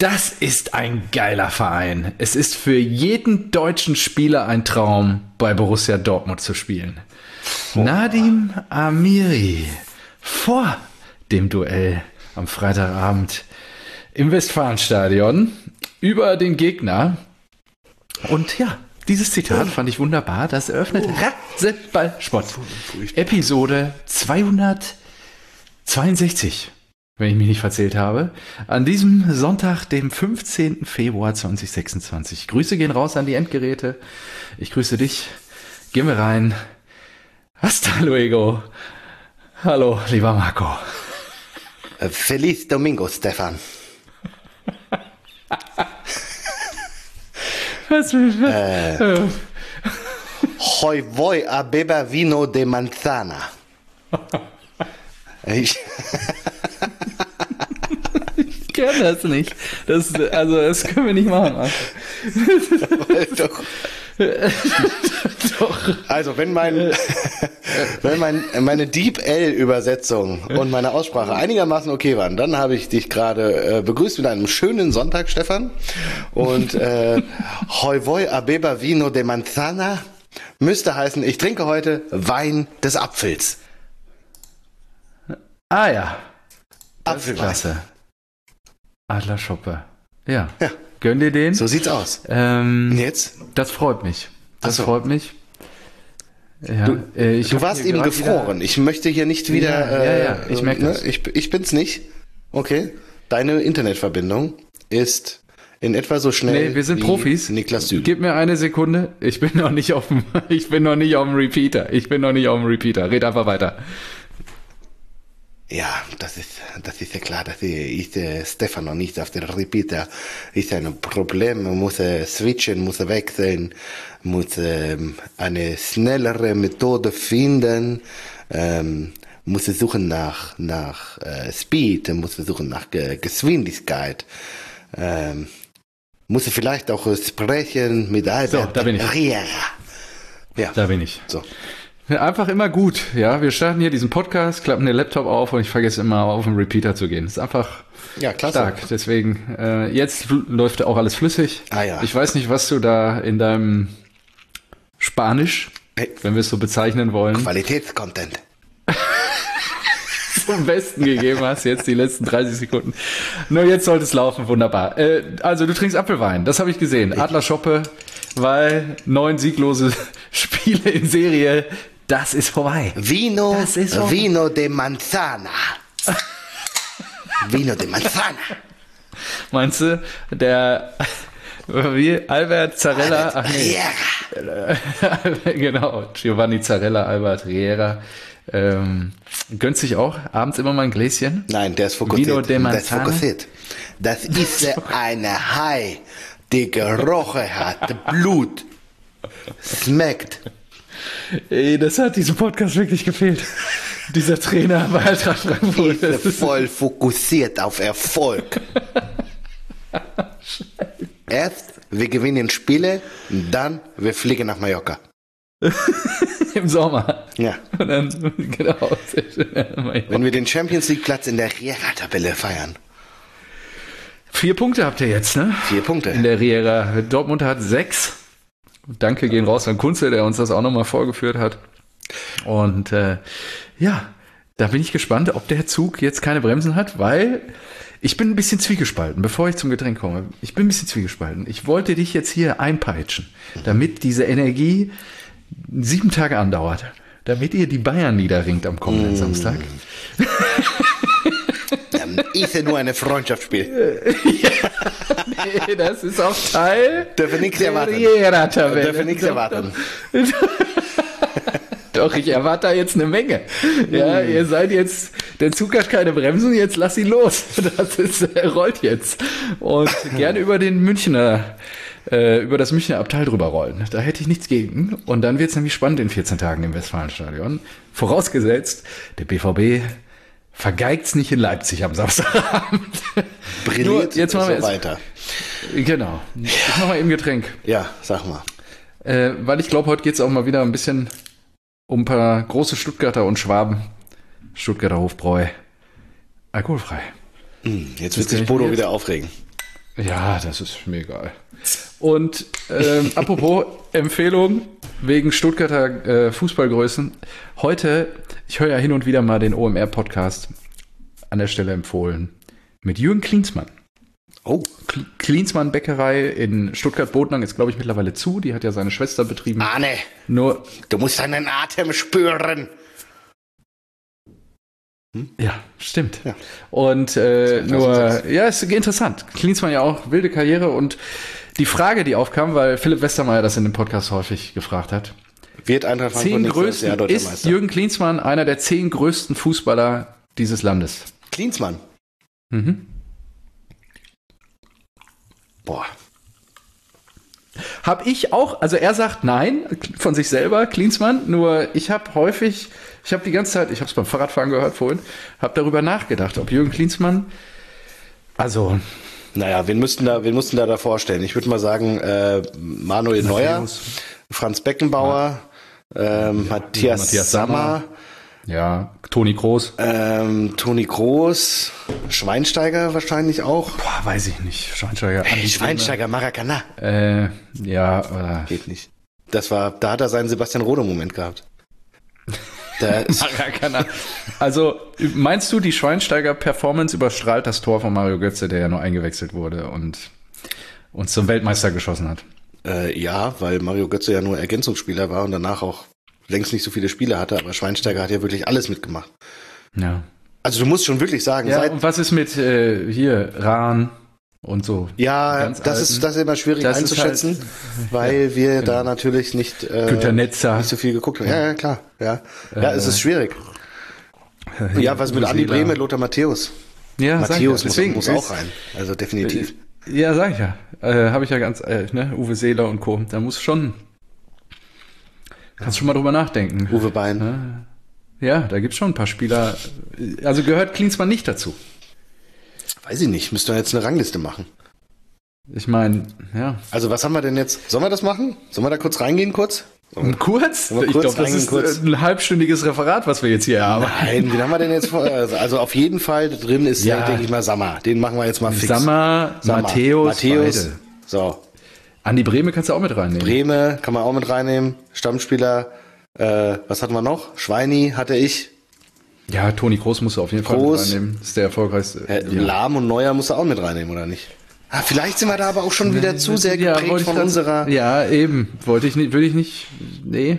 Das ist ein geiler Verein. Es ist für jeden deutschen Spieler ein Traum, bei Borussia Dortmund zu spielen. Nadim Amiri vor dem Duell am Freitagabend im Westfalenstadion über den Gegner. Und ja, dieses Zitat fand ich wunderbar. Das eröffnet Rasenballsport. Episode 262, wenn ich mich nicht verzählt habe. An diesem Sonntag, dem 15. Februar 2026. Grüße gehen raus an die Endgeräte. Ich grüße dich. Gehen wir rein. Hasta luego. Hallo, lieber Marco. Feliz Domingo, Stefan. Hoy voy a beber vino de manzana. Ich kenne das nicht. Das können wir nicht machen. Doch. Also wenn meine Deep L-Übersetzung und meine Aussprache einigermaßen okay waren, dann habe ich dich gerade begrüßt mit einem schönen Sonntag, Stefan. Und Hoy voy a beber vino de manzana müsste heißen, ich trinke heute Wein des Apfels. Ah ja. Apfelklasse. Adlerschoppe. Ja. Gönn dir den. So sieht's aus. Jetzt? Das freut mich. Freut mich. Ja, du warst eben gefroren. Ich möchte hier nicht wieder... Ja, ich merke das. Ich bin's nicht. Okay. Deine Internetverbindung ist in etwa so schnell. Nee, wir sind Profis. Niklas Süd. Gib mir eine Sekunde. Ich bin noch nicht auf dem Repeater. Red einfach weiter. Ja, das ist ja klar, dass ich Stefan noch nicht auf den Repeater ist ein Problem. Man muss switchen, muss wechseln, muss eine schnellere Methode finden, muss suchen nach Speed, muss suchen nach Geschwindigkeit, muss vielleicht auch sprechen mit Albert. So, da bin ich. Riera. Ja, da bin ich. So. Einfach immer gut, ja. Wir starten hier diesen Podcast, klappen den Laptop auf und ich vergesse immer auf den Repeater zu gehen. Das ist einfach stark. Deswegen, jetzt läuft auch alles flüssig. Ah ja. Ich weiß nicht, was du da in deinem Spanisch, wenn wir es so bezeichnen wollen, Qualitätscontent zum Besten gegeben hast, jetzt die letzten 30 Sekunden. Nur jetzt sollte es laufen, wunderbar. Also du trinkst Apfelwein, das habe ich gesehen. Adlerschoppe, weil 9 sieglose Spiele in Serie. Das ist vorbei. Vino de manzana. Vino de manzana. Meinst du, Albert Zarella? Genau, Giovanni Zarella, Albert Riera. Gönnt sich auch abends immer mal ein Gläschen? Nein, der ist fokussiert. Vino de manzana. Das ist eine Hai, die gerochen hat, Blut. Schmeckt. Ey, das hat diesem Podcast wirklich gefehlt. Dieser Trainer bei Eintracht Frankfurt. Ist voll fokussiert auf Erfolg. Erst wir gewinnen Spiele, dann wir fliegen nach Mallorca. Im Sommer. Ja. Und dann, genau. Sehr schön. Wenn wir den Champions League Platz in der Riera-Tabelle feiern. 4 Punkte habt ihr jetzt, ne? 4 Punkte. In der Riera. Dortmund hat 6. Danke gehen raus an Kunze, der uns das auch nochmal vorgeführt hat. Und da bin ich gespannt, ob der Zug jetzt keine Bremsen hat, weil ich bin ein bisschen zwiegespalten, bevor ich zum Getränk komme. Ich bin ein bisschen zwiegespalten. Ich wollte dich jetzt hier einpeitschen, damit diese Energie 7 Tage andauert, damit ihr die Bayern niederringt am kommenden Samstag. Ist ja nur ein Freundschaftsspiel. Nee, das ist auch Teil Dürfen nichts erwarten. Dürfen nichts erwarten. Doch, ich erwarte da jetzt eine Menge. Ja, ihr seid jetzt, der Zug hat keine Bremsen, jetzt lass ihn los. Rollt jetzt. Und gerne über das Münchner Abteil drüber rollen. Da hätte ich nichts gegen. Und dann wird es nämlich spannend in 14 Tagen im Westfalenstadion. Vorausgesetzt, der BVB vergeigt's nicht in Leipzig am Samstagabend. Brilliert jetzt machen wir so weiter. Genau. Ich mach mal eben Getränk. Ja, sag mal. Weil ich glaube, heute geht's auch mal wieder ein bisschen um ein paar große Stuttgarter und Schwaben. Stuttgarter Hofbräu. Alkoholfrei. Jetzt wird sich Bodo wieder aufregen. Ja, das ist mir egal. Und apropos Empfehlung wegen Stuttgarter Fußballgrößen. Heute, ich höre ja hin und wieder mal den OMR-Podcast, an der Stelle empfohlen, mit Jürgen Klinsmann. Oh. Klinsmann Bäckerei in Stuttgart-Bodnang ist, glaube ich, mittlerweile zu. Die hat ja seine Schwester betrieben. Arne, Nur, du musst deinen Atem spüren. ja, stimmt. Ja. Und ja, ist interessant. Klinsmann ja auch, wilde Karriere. Und die Frage, die aufkam, weil Philipp Westermeier das in dem Podcast häufig gefragt hat. Wird Eintracht Frankfurt 10 nächstes Jahr größten, deutscher ist Meister? Jürgen Klinsmann einer der 10 größten Fußballer dieses Landes? Klinsmann. Mhm. Boah. Hab ich auch, also er sagt nein, von sich selber, Klinsmann, nur ich habe die ganze Zeit, ich habe es beim Fahrradfahren gehört vorhin, habe darüber nachgedacht, ob Jürgen Klinsmann, also... Naja, wen mussten da vorstellen? Ich würde mal sagen, Manuel Neuer, Franz Beckenbauer, Matthias Sammer, ja, Toni Kroos. Toni Kroos, Schweinsteiger wahrscheinlich auch. Boah, weiß ich nicht. Schweinsteiger. Hey, Schweinsteiger, Maracana. Ja. Geht nicht. Da hat er seinen Sebastian Rode-Moment gehabt. Maracana. Also, meinst du, die Schweinsteiger-Performance überstrahlt das Tor von Mario Götze, der ja nur eingewechselt wurde und uns zum Weltmeister geschossen hat? Ja, weil Mario Götze ja nur Ergänzungsspieler war und danach auch längst nicht so viele Spiele hatte, aber Schweinsteiger hat ja wirklich alles mitgemacht. Ja. Also du musst schon wirklich sagen, Ja, und was ist mit hier Rahn und so? Ja, das ist immer schwierig Das ist einzuschätzen, halt, weil wir da natürlich nicht Netzer. so viel geguckt haben. Ja, klar. Ja, es ist schwierig. Ja, was mit Andi Brehme, Lothar Matthäus. Ja, Matthäus deswegen muss auch rein. Also definitiv. Ja, sag ich ja. Habe ich ja ganz, Uwe Seeler und Co. Da muss schon, kannst schon mal drüber nachdenken. Uwe Bein. Ja, da gibt's schon ein paar Spieler. Also gehört Klinsmann nicht dazu. Weiß ich nicht, müsste jetzt eine Rangliste machen. Ich meine, ja. Also was haben wir denn jetzt? Sollen wir das machen? Sollen wir da kurz reingehen, kurz? Kurz? Ich glaube, das ist ein halbstündiges Referat, was wir jetzt hier haben. Nein, wen haben wir denn jetzt vor? Also auf jeden Fall drin ist, denke ich mal, Sammer. Den machen wir jetzt mal fix. Sammer. Matthäus. Beide. So. Andi Brehme kannst du auch mit reinnehmen. Brehme kann man auch mit reinnehmen. Stammspieler. Was hatten wir noch? Schweini hatte ich. Ja, Toni Kroos musst du auf jeden Fall mit reinnehmen. Das ist der erfolgreichste. Lahm und Neuer musst du auch mit reinnehmen, oder nicht? Vielleicht sind wir da aber auch schon wieder zu sehr geprägt von unserer... Ja, eben. Würde ich nicht... Nee.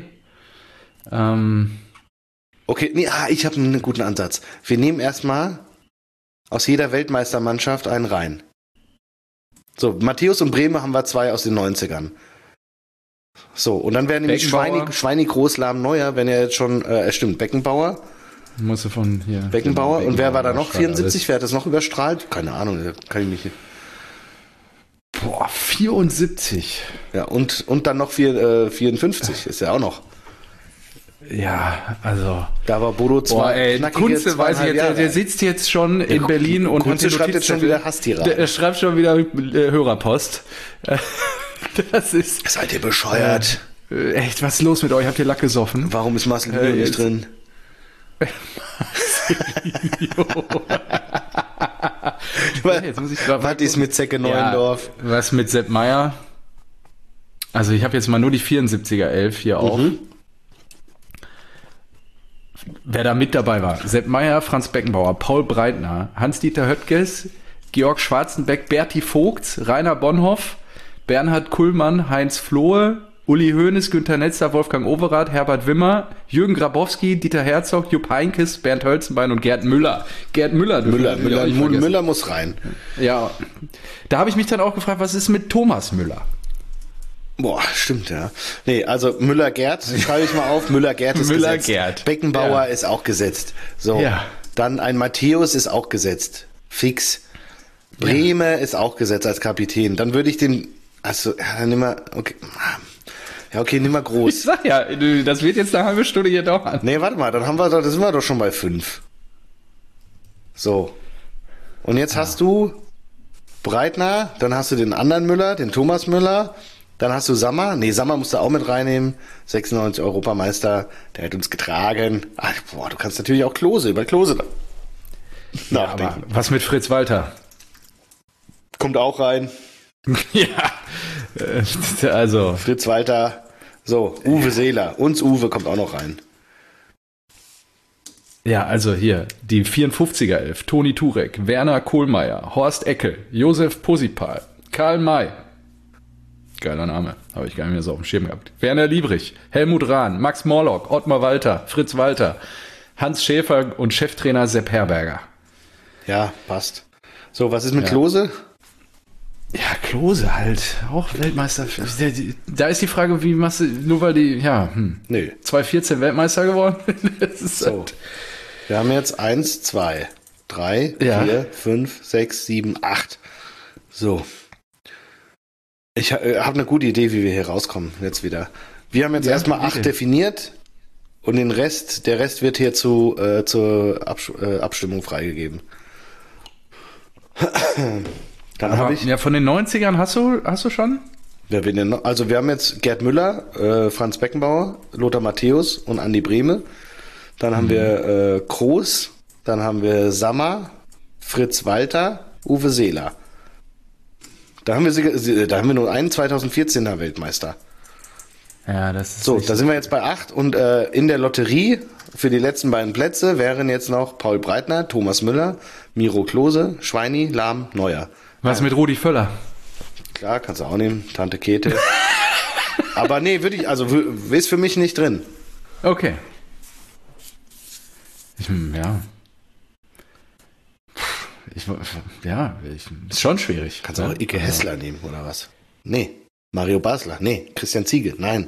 Okay, ich habe einen guten Ansatz. Wir nehmen erstmal aus jeder Weltmeistermannschaft einen rein. So, Matthäus und Brehme haben wir 2 aus den 90ern. So, und dann werden nämlich Schweini, Kroos, Lahm, Neuer, wenn er jetzt schon... stimmt, Beckenbauer. Musst du von hier... Beckenbauer. Und wer war da noch? 74? Wer hat das noch überstrahlt? Keine Ahnung, kann ich nicht... Boah, 74. Ja, und dann noch 54 ist ja auch noch. Ja, also. Da war Bodo Kunze weiß ich jetzt, der sitzt jetzt schon in Berlin und Kunze schreibt jetzt schon wieder Hasstiraden. Er schreibt schon wieder Hörerpost. Das ist. Seid ihr bescheuert? Echt, was ist los mit euch? Habt ihr Lack gesoffen? Warum ist Marcelino nicht drin? Jetzt muss ich was ist mit Zecke Neuendorf? Ja, was mit Sepp Meier? Also ich habe jetzt mal nur die 74er 11 hier auf. Wer da mit dabei war. Sepp Meier, Franz Beckenbauer, Paul Breitner, Hans-Dieter Höttges, Georg Schwarzenbeck, Berti Vogts, Rainer Bonhoff, Bernhard Kuhlmann, Heinz Flohe, Uli Hoeneß, Günter Netzer, Wolfgang Overath, Herbert Wimmer, Jürgen Grabowski, Dieter Herzog, Jupp Heynckes, Bernd Hölzenbein und Gerd Müller. Müller muss rein. Ja, da habe ich mich dann auch gefragt, was ist mit Thomas Müller? Boah, stimmt, ja. Nee, also Müller-Gerd, schreibe ich mal auf. Müller-Gerd ist gesetzt. Müller-Gerd. Beckenbauer ist auch gesetzt. So, dann ein Matthäus ist auch gesetzt. Fix. Brehme ist auch gesetzt als Kapitän. Dann würde ich den, dann nimm mal, okay. Ja, okay, nimm mal groß. Ich sag ja, das wird jetzt eine halbe Stunde hier dauern. Nee, warte mal, dann sind wir doch schon bei 5. So. Und jetzt hast du Breitner, dann hast du den anderen Müller, den Thomas Müller, dann hast du Sammer. Nee, Sammer musst du auch mit reinnehmen. 96 Europameister, der hat uns getragen. Du kannst natürlich auch über Klose nachdenken. Aber was mit Fritz Walter? kommt auch rein. Ja, also. Fritz Walter. So, Uwe Seeler. Uns Uwe kommt auch noch rein. Ja, also hier, die 54er Elf. Toni Turek, Werner Kohlmeier, Horst Eckel, Josef Posipal, Karl May. Geiler Name, habe ich gar nicht mehr so auf dem Schirm gehabt. Werner Liebrich, Helmut Rahn, Max Morlock, Ottmar Walter, Fritz Walter, Hans Schäfer und Cheftrainer Sepp Herberger. Ja, passt. So, was ist mit Klose? Ja, Klose halt, auch Weltmeister. Da ist die Frage, wie machst du, nur weil die, Nö. 2014 Weltmeister geworden? Das ist So. halt, Wir haben jetzt 1, 2, 3, Ja. 4, 5, 6, 7, 8. So. Ich habe eine gute Idee, wie wir hier rauskommen jetzt wieder. Wir haben jetzt erstmal 8 bitte. definiert und der Rest wird hier zur Abstimmung freigegeben. Dann habe ich. ja, von den 90ern hast du schon? Wer will denn noch? Also wir haben jetzt Gerd Müller, Franz Beckenbauer, Lothar Matthäus und Andi Brehme. Dann haben wir Kroos, dann haben wir Sammer, Fritz Walter, Uwe Seeler. Da haben wir nur einen 2014er Weltmeister. Ja, das ist So, da sind wir jetzt bei 8 und in der Lotterie für die letzten beiden Plätze wären jetzt noch Paul Breitner, Thomas Müller, Miro Klose, Schweini, Lahm, Neuer. Was mit Rudi Völler? Klar, kannst du auch nehmen, Tante Käthe. Aber nee, ist für mich nicht drin. Okay. Ist schon schwierig. Kannst du auch Icke Hessler nehmen, oder was? Nee. Mario Basler? Nee. Christian Ziege? Nein.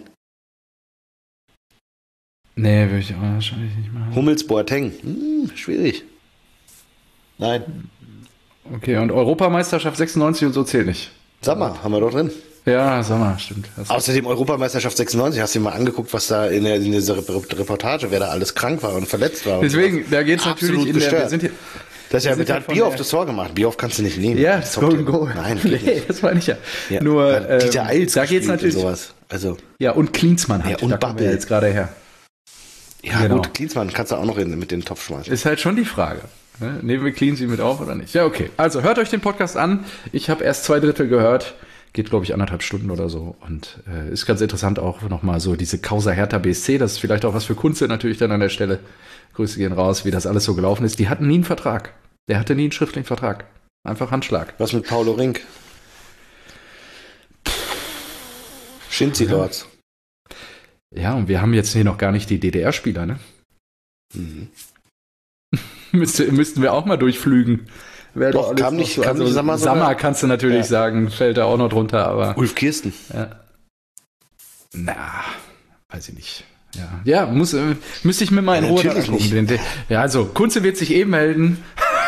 Nee, würde ich auch wahrscheinlich nicht machen. Hummels Boateng? Schwierig. Nein. Okay, und Europameisterschaft 96 und so zählt nicht. Sag mal, haben wir doch drin. Ja, sag mal, stimmt. Außerdem Europameisterschaft 96, hast du dir mal angeguckt, was da in dieser Reportage, wer da alles krank war und verletzt war. Deswegen, da geht es Absolut natürlich in der... Wir gestört. sind hier, Das ist ja, sind da ja hat von Bierhoff der- das Tor gemacht. Bierhoff kannst du nicht nehmen. ja, das Golden Goal. Nein, geht nicht. das meine ich ja. Ja, Nur, da hat Dieter Eils da geht's gespielt und natürlich... sowas. Also, Ja, und Klinsmann halt. Ja, und da kommen wir Babbel. jetzt gerade her. ja Genau. gut, Klinsmann kannst du auch noch mit den Topf schmeißen. Ist halt schon die Frage. Ne? Nehmen wir Cleansy mit auf oder nicht? Ja, okay. Also hört euch den Podcast an. Ich habe erst 2/3 gehört. Geht, glaube ich, 1,5 Stunden oder so. Und ist ganz interessant auch nochmal so diese Causa Hertha BSC. Das ist vielleicht auch was für Kunze natürlich dann an der Stelle. Grüße gehen raus, wie das alles so gelaufen ist. Die hatten nie einen Vertrag. Der hatte nie einen schriftlichen Vertrag. Einfach Handschlag. Was mit Paulo Rink? Schinzi Lords. Ja, und wir haben jetzt hier noch gar nicht die DDR-Spieler, ne? Mhm. Müssten wir auch mal durchflügen. Wer Doch, da alles kam noch nicht Sammer sogar? Sammer kannst du natürlich Ja. sagen, fällt da auch noch drunter, aber Ulf Kirsten. weiß ich nicht. Ja, müsste ich mir mal in Ja, Ruhe natürlich angucken. Ja, also Kunze wird sich melden.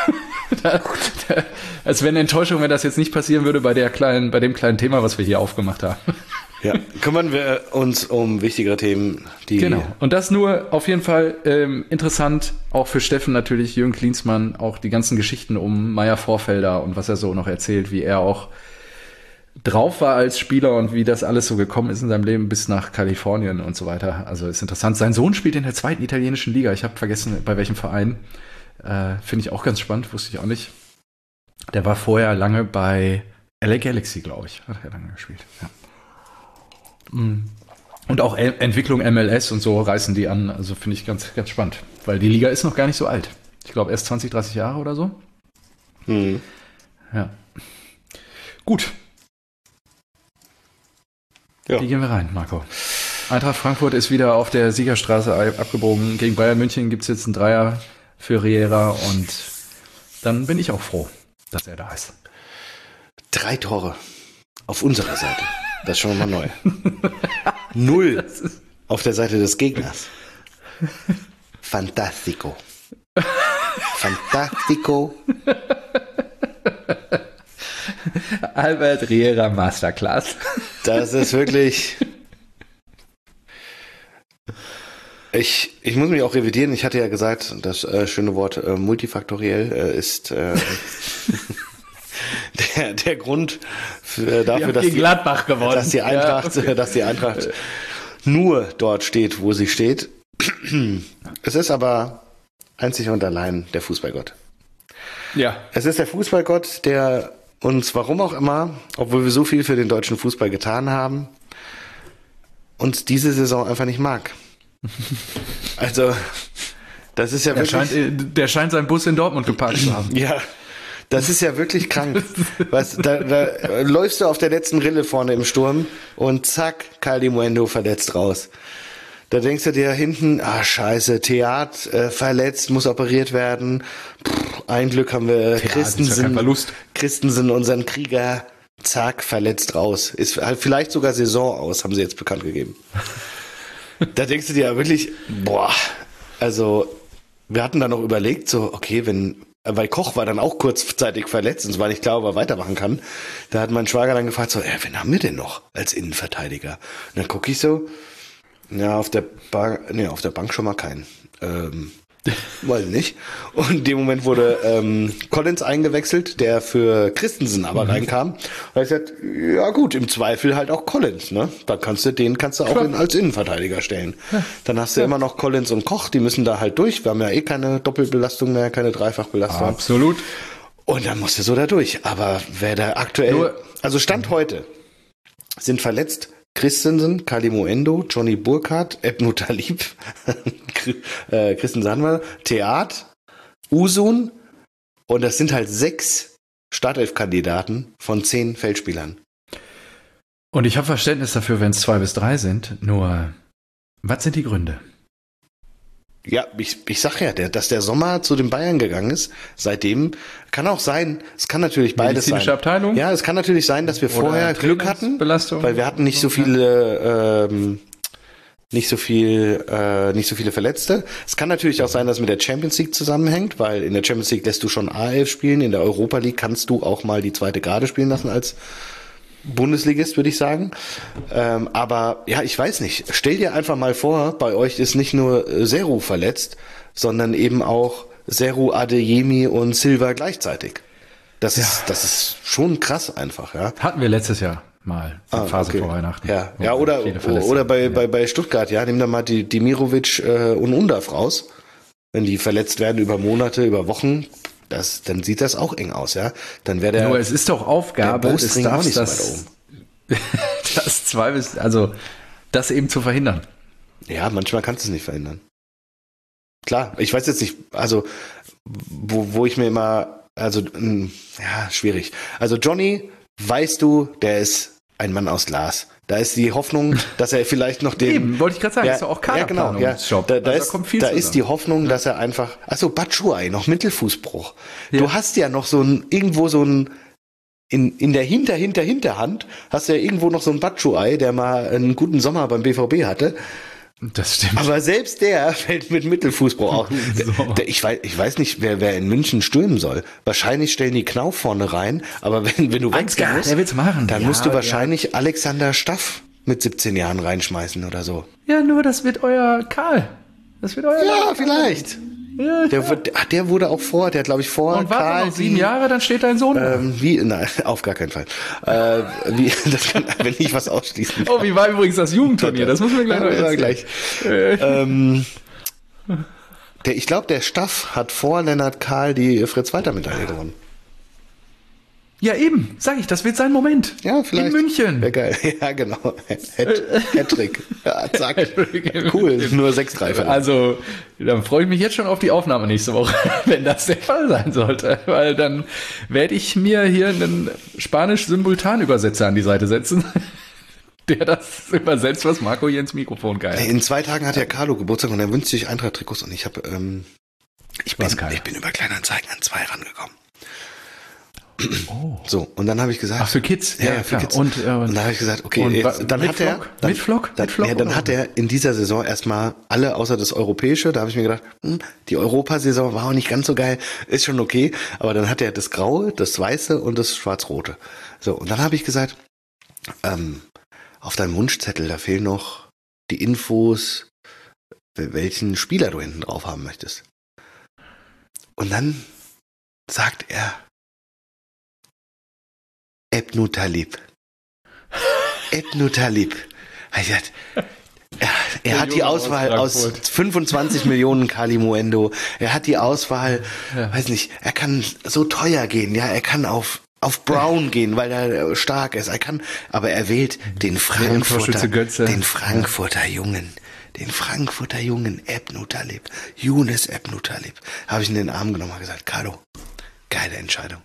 Als wenn Enttäuschung, wenn das jetzt nicht passieren würde bei dem kleinen Thema, was wir hier aufgemacht haben. Ja, kümmern wir uns um wichtigere Themen, die. Genau. Und das nur auf jeden Fall interessant, auch für Steffen natürlich, Jürgen Klinsmann, auch die ganzen Geschichten um Meier Vorfelder und was er so noch erzählt, wie er auch drauf war als Spieler und wie das alles so gekommen ist in seinem Leben bis nach Kalifornien und so weiter. Also ist interessant. Sein Sohn spielt in der 2. italienischen Liga. Ich habe vergessen, bei welchem Verein. Finde ich auch ganz spannend, wusste ich auch nicht. Der war vorher lange bei LA Galaxy, glaube ich. Hat er lange gespielt. Ja. Und auch Entwicklung MLS und so reißen die an. Also finde ich ganz, ganz spannend. Weil die Liga ist noch gar nicht so alt. Ich glaube erst 20, 30 Jahre oder so. Mhm. Ja. Gut. Ja. Wie gehen wir rein, Marco? Eintracht Frankfurt ist wieder auf der Siegerstraße abgebogen. Gegen Bayern München gibt es jetzt einen Dreier für Riera und dann bin ich auch froh, dass er da ist. 3 Tore auf unserer Seite. Das ist schon mal neu. 0 auf der Seite des Gegners. Fantastico. Fantastico. Albert Riera Masterclass. Das ist wirklich. Ich muss mich auch revidieren. Ich hatte ja gesagt, das schöne Wort multifaktoriell ist der Grund dafür, dass Gladbach gewonnen. dass die Eintracht, Ja, okay. dass die Eintracht nur dort steht, wo sie steht. Es ist aber einzig und allein der Fußballgott. Ja. Es ist der Fußballgott, der uns, warum auch immer, obwohl wir so viel für den deutschen Fußball getan haben, uns diese Saison einfach nicht mag. Also, das ist ja wirklich... Der scheint seinen Bus in Dortmund geparkt zu haben. Ja, das ist ja wirklich krank. Da läufst du auf der letzten Rille vorne im Sturm und zack, Kalimuendo verletzt raus. Da denkst du dir hinten, scheiße, Theat verletzt, muss operiert werden. Ein Glück haben wir Christensen, unseren Krieger, zack, verletzt raus. Ist halt vielleicht sogar Saison aus, haben sie jetzt bekannt gegeben. Da denkst du dir ja wirklich, also wir hatten dann noch überlegt, so, okay, weil Koch war dann auch kurzzeitig verletzt und es war nicht klar, ob er weitermachen kann. Da hat mein Schwager dann gefragt, so, wen haben wir denn noch als Innenverteidiger? Und dann gucke ich so, ja, auf der Bank schon mal keinen. Weiß nicht. Und in dem Moment wurde Collins eingewechselt, der für Christensen aber reinkam. Und ich gesagt, ja gut, im Zweifel halt auch Collins, ne? Da kannst du auch als Innenverteidiger stellen. Ja. Dann hast du immer noch Collins und Koch, die müssen da halt durch. Wir haben ja eh keine Doppelbelastung mehr, keine Dreifachbelastung. Absolut. Und dann musst du so da durch. Aber wer da aktuell, also Stand heute, sind verletzt Christensen, Kalimuendo, Johnny Burkhardt, Ebnu Talib, Christen Sandmer, Theat, Usun und das sind halt 6 Startelf-Kandidaten von 10 Feldspielern. Und ich habe Verständnis dafür, wenn es 2 bis 3 sind, nur was sind die Gründe? Ja, ich sag ja, dass der Sommer zu den Bayern gegangen ist, seitdem, kann auch sein, es kann natürlich beides sein. Medizinische Abteilung? Ja, es kann natürlich sein, dass wir vorher Glück hatten, weil wir hatten nicht so viele Verletzte. Es kann natürlich auch sein, dass es mit der Champions League zusammenhängt, weil in der Champions League lässt du schon A11 spielen, in der Europa League kannst du auch mal die zweite Garde spielen lassen als Bundesligist, würde ich sagen. Aber ja, ich weiß nicht. Stell dir einfach mal vor, bei euch ist nicht nur Seru verletzt, sondern eben auch Seru, Adeyemi und Silva gleichzeitig. Das ist schon krass einfach, ja. Hatten wir letztes Jahr mal, Phase vor Weihnachten. Ja, oder bei Stuttgart, ja, nimm da mal die Dimirovic und Undav raus. Wenn die verletzt werden über Monate, über Wochen, dann sieht das auch eng aus, ja. Dann wäre der. Nur es ist doch Aufgabe des Staffs, das eben zu verhindern. Ja, manchmal kannst du es nicht verhindern. Klar, ich weiß jetzt nicht, also wo ich mir immer, schwierig. Also Johnny, weißt du, der ist ein Mann aus Glas. Da ist die Hoffnung, dass er vielleicht noch den... Eben, wollte ich gerade sagen, ist ja auch Kaderplanungsjob. Da ist die Hoffnung, dass er einfach... Achso, Batshuayi, noch Mittelfußbruch. Ja. Du hast ja noch irgendwo so ein... In der Hinterhand hast du ja irgendwo noch so einen Batshuayi, der mal einen guten Sommer beim BVB hatte. Das stimmt. Aber selbst der fällt mit Mittelfußbruch auch. So. Ich weiß nicht, wer in München stürmen soll. Wahrscheinlich stellen die Knauf vorne rein, aber wenn du wechseln musst, der will's machen. Dann musst du wahrscheinlich Alexander Staff mit 17 Jahren reinschmeißen oder so. Ja, nur das wird euer Karl. Ja, vielleicht. Ja, der wurde auch der hat, glaube ich, vor und warte noch 7 Jahre, dann steht dein Sohn Nein, auf gar keinen Fall. Das kann, wenn ich was ausschließen kann. Oh, wie war übrigens das Jugendturnier? Das müssen wir gleich noch erzählen. Ich glaube, der Staff hat vor Lennart Kahl die Fritz-Walter-Medaille gewonnen. Ja, eben, sag ich, das wird sein Moment. Ja, vielleicht. In München. Wäre geil. Ja, genau. Hattrick. Ja, zack. Cool, nur 6-3. Also, dann freue ich mich jetzt schon auf die Aufnahme nächste Woche, wenn das der Fall sein sollte. Weil dann werde ich mir hier einen Spanisch-Simultanübersetzer an die Seite setzen, der das übersetzt, was Marco hier ins Mikrofon geil. In 2 Tagen hat ja Carlo Geburtstag und er wünscht sich Eintracht-Trikots und ich bin über Kleinanzeigen an 2 rangekommen. Oh. So, und dann habe ich gesagt... Ach, für Kids? Ja, für Kids. Und dann habe ich gesagt, okay, dann hat er in dieser Saison erstmal alle außer das Europäische, da habe ich mir gedacht, die Europasaison war auch nicht ganz so geil, ist schon okay, aber dann hat er das Graue, das Weiße und das Schwarz-Rote. So, und dann habe ich gesagt, auf deinem Wunschzettel, da fehlen noch die Infos, welchen Spieler du hinten drauf haben möchtest. Und dann sagt er, Ebnu Talib. Er hat die Auswahl aus 25 Millionen Kalimuendo. Er hat die Auswahl, weiß nicht, er kann so teuer gehen, ja, er kann auf auf Brown gehen, weil er stark ist. Aber er wählt den Frankfurter Jungen. Den Frankfurter Jungen Ebnu Talib. Younes Ebnu Talib. Habe ich in den Arm genommen und gesagt, Carlo, geile Entscheidung.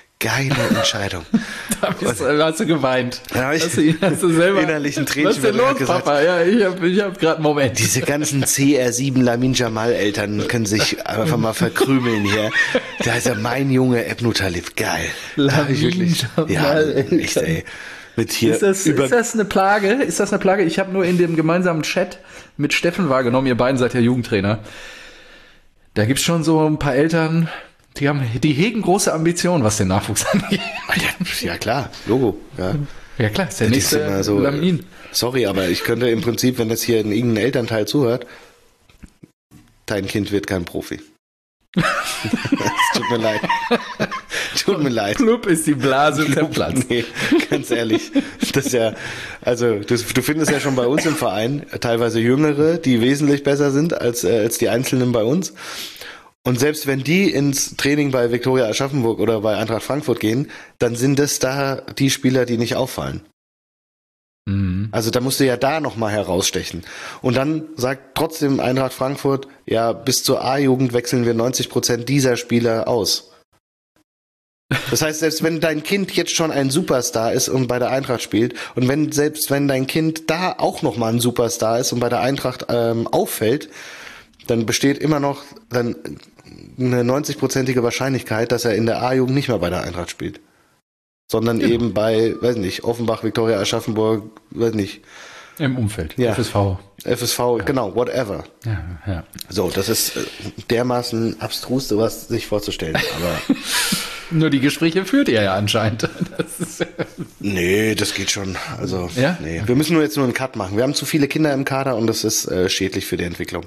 Da hast du geweint. Ja, hast du selber innerlich ein Tränchen. Was ist denn los, Papa? Ja, ich hab gerade einen Moment. Diese ganzen CR7 Lamin Jamal Eltern können sich einfach mal verkrümeln hier. Da ist ja mein Junge Ebnu Talib. Geil. Lamin Jamal Eltern. Echt, ey. Mit hier ist das eine Plage? Ich habe nur in dem gemeinsamen Chat mit Steffen wahrgenommen, ihr beiden seid ja Jugendtrainer. Da gibt's schon so ein paar Eltern, die hegen große Ambitionen, was den Nachwuchs angeht. Ja klar, Logo. Ja klar, ist der nächste so, Lamin. Sorry, aber ich könnte im Prinzip, wenn das hier in irgendein Elternteil zuhört, dein Kind wird kein Profi. Es tut mir leid. Plupp ist die Blase zerplatzt. Nee, ganz ehrlich. Das ist ja, also du findest ja schon bei uns im Verein teilweise Jüngere, die wesentlich besser sind als die Einzelnen bei uns. Und selbst wenn die ins Training bei Viktoria Aschaffenburg oder bei Eintracht Frankfurt gehen, dann sind es da die Spieler, die nicht auffallen. Also da musst du ja da nochmal herausstechen. Und dann sagt trotzdem Eintracht Frankfurt, ja, bis zur A-Jugend wechseln wir 90% dieser Spieler aus. Das heißt, selbst wenn dein Kind jetzt schon ein Superstar ist und bei der Eintracht spielt und selbst wenn dein Kind da auch nochmal ein Superstar ist und bei der Eintracht auffällt, dann besteht immer noch dann eine 90%ige Wahrscheinlichkeit, dass er in der A-Jugend nicht mehr bei der Eintracht spielt. Sondern eben bei, weiß nicht, Offenbach, Viktoria Aschaffenburg, weiß nicht. Im Umfeld, ja. FSV, ja. Genau, whatever. Ja. So, das ist dermaßen abstrus, sowas sich vorzustellen. Aber nur die Gespräche führt ihr ja anscheinend. Nee, das geht schon. Also, ja? Nee. Wir müssen jetzt nur einen Cut machen. Wir haben zu viele Kinder im Kader und das ist schädlich für die Entwicklung.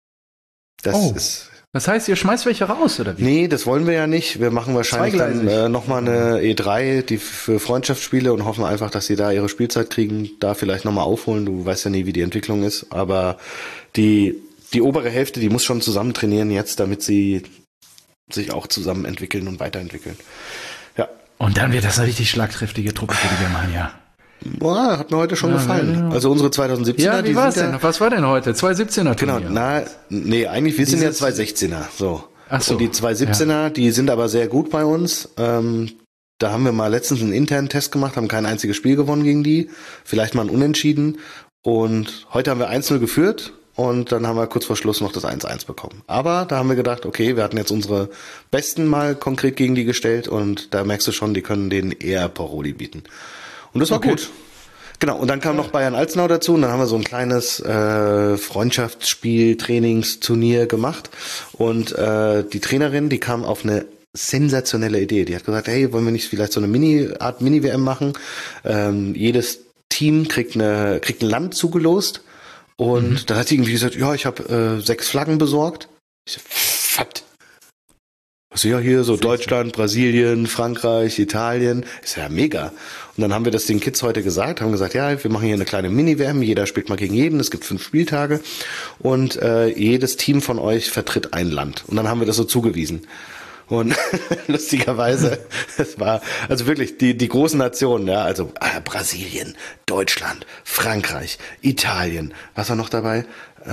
Das heißt, ihr schmeißt welche raus, oder wie? Nee, das wollen wir ja nicht. Wir machen wahrscheinlich dann nochmal eine E3, die für Freundschaftsspiele und hoffen einfach, dass sie da ihre Spielzeit kriegen, da vielleicht nochmal aufholen. Du weißt ja nie, wie die Entwicklung ist. Aber die obere Hälfte, die muss schon zusammen trainieren jetzt, damit sie sich auch zusammen entwickeln und weiterentwickeln. Ja. Und dann wird das eine richtig schlagkräftige Truppe für die Germania. Boah, hat mir heute schon gefallen. Ja. Also unsere 2017er, ja, wie war's denn? Was war denn heute? 217er Turnier? Genau, eigentlich, wir sind ja 216er, so. Ach so. Und die 217er, die sind aber sehr gut bei uns. Da haben wir mal letztens einen internen Test gemacht, haben kein einziges Spiel gewonnen gegen die. Vielleicht mal ein Unentschieden. Und heute haben wir 1-0 geführt. Und dann haben wir kurz vor Schluss noch das 1-1 bekommen. Aber da haben wir gedacht, okay, wir hatten jetzt unsere Besten mal konkret gegen die gestellt. Und da merkst du schon, die können denen eher Paroli bieten. Und das war gut. Genau, und dann kam noch Bayern Alzenau dazu und dann haben wir so ein kleines Freundschaftsspiel, Trainingsturnier gemacht und die Trainerin, die kam auf eine sensationelle Idee. Die hat gesagt, hey, wollen wir nicht vielleicht so eine Art Mini-WM machen? Jedes Team kriegt ein Land zugelost und dann hat sie irgendwie gesagt, ja, ich habe 6 Flaggen besorgt. Ich so, was? Also ja, hier so Deutschland, Brasilien, Frankreich, Italien. Ist ja mega. Und dann haben wir das den Kids heute gesagt, haben gesagt, ja, wir machen hier eine kleine Mini-WM, jeder spielt mal gegen jeden, es gibt 5 Spieltage und jedes Team von euch vertritt ein Land. Und dann haben wir das so zugewiesen. Und lustigerweise, es war, also wirklich, die großen Nationen, ja, also Brasilien, Deutschland, Frankreich, Italien, was war noch dabei?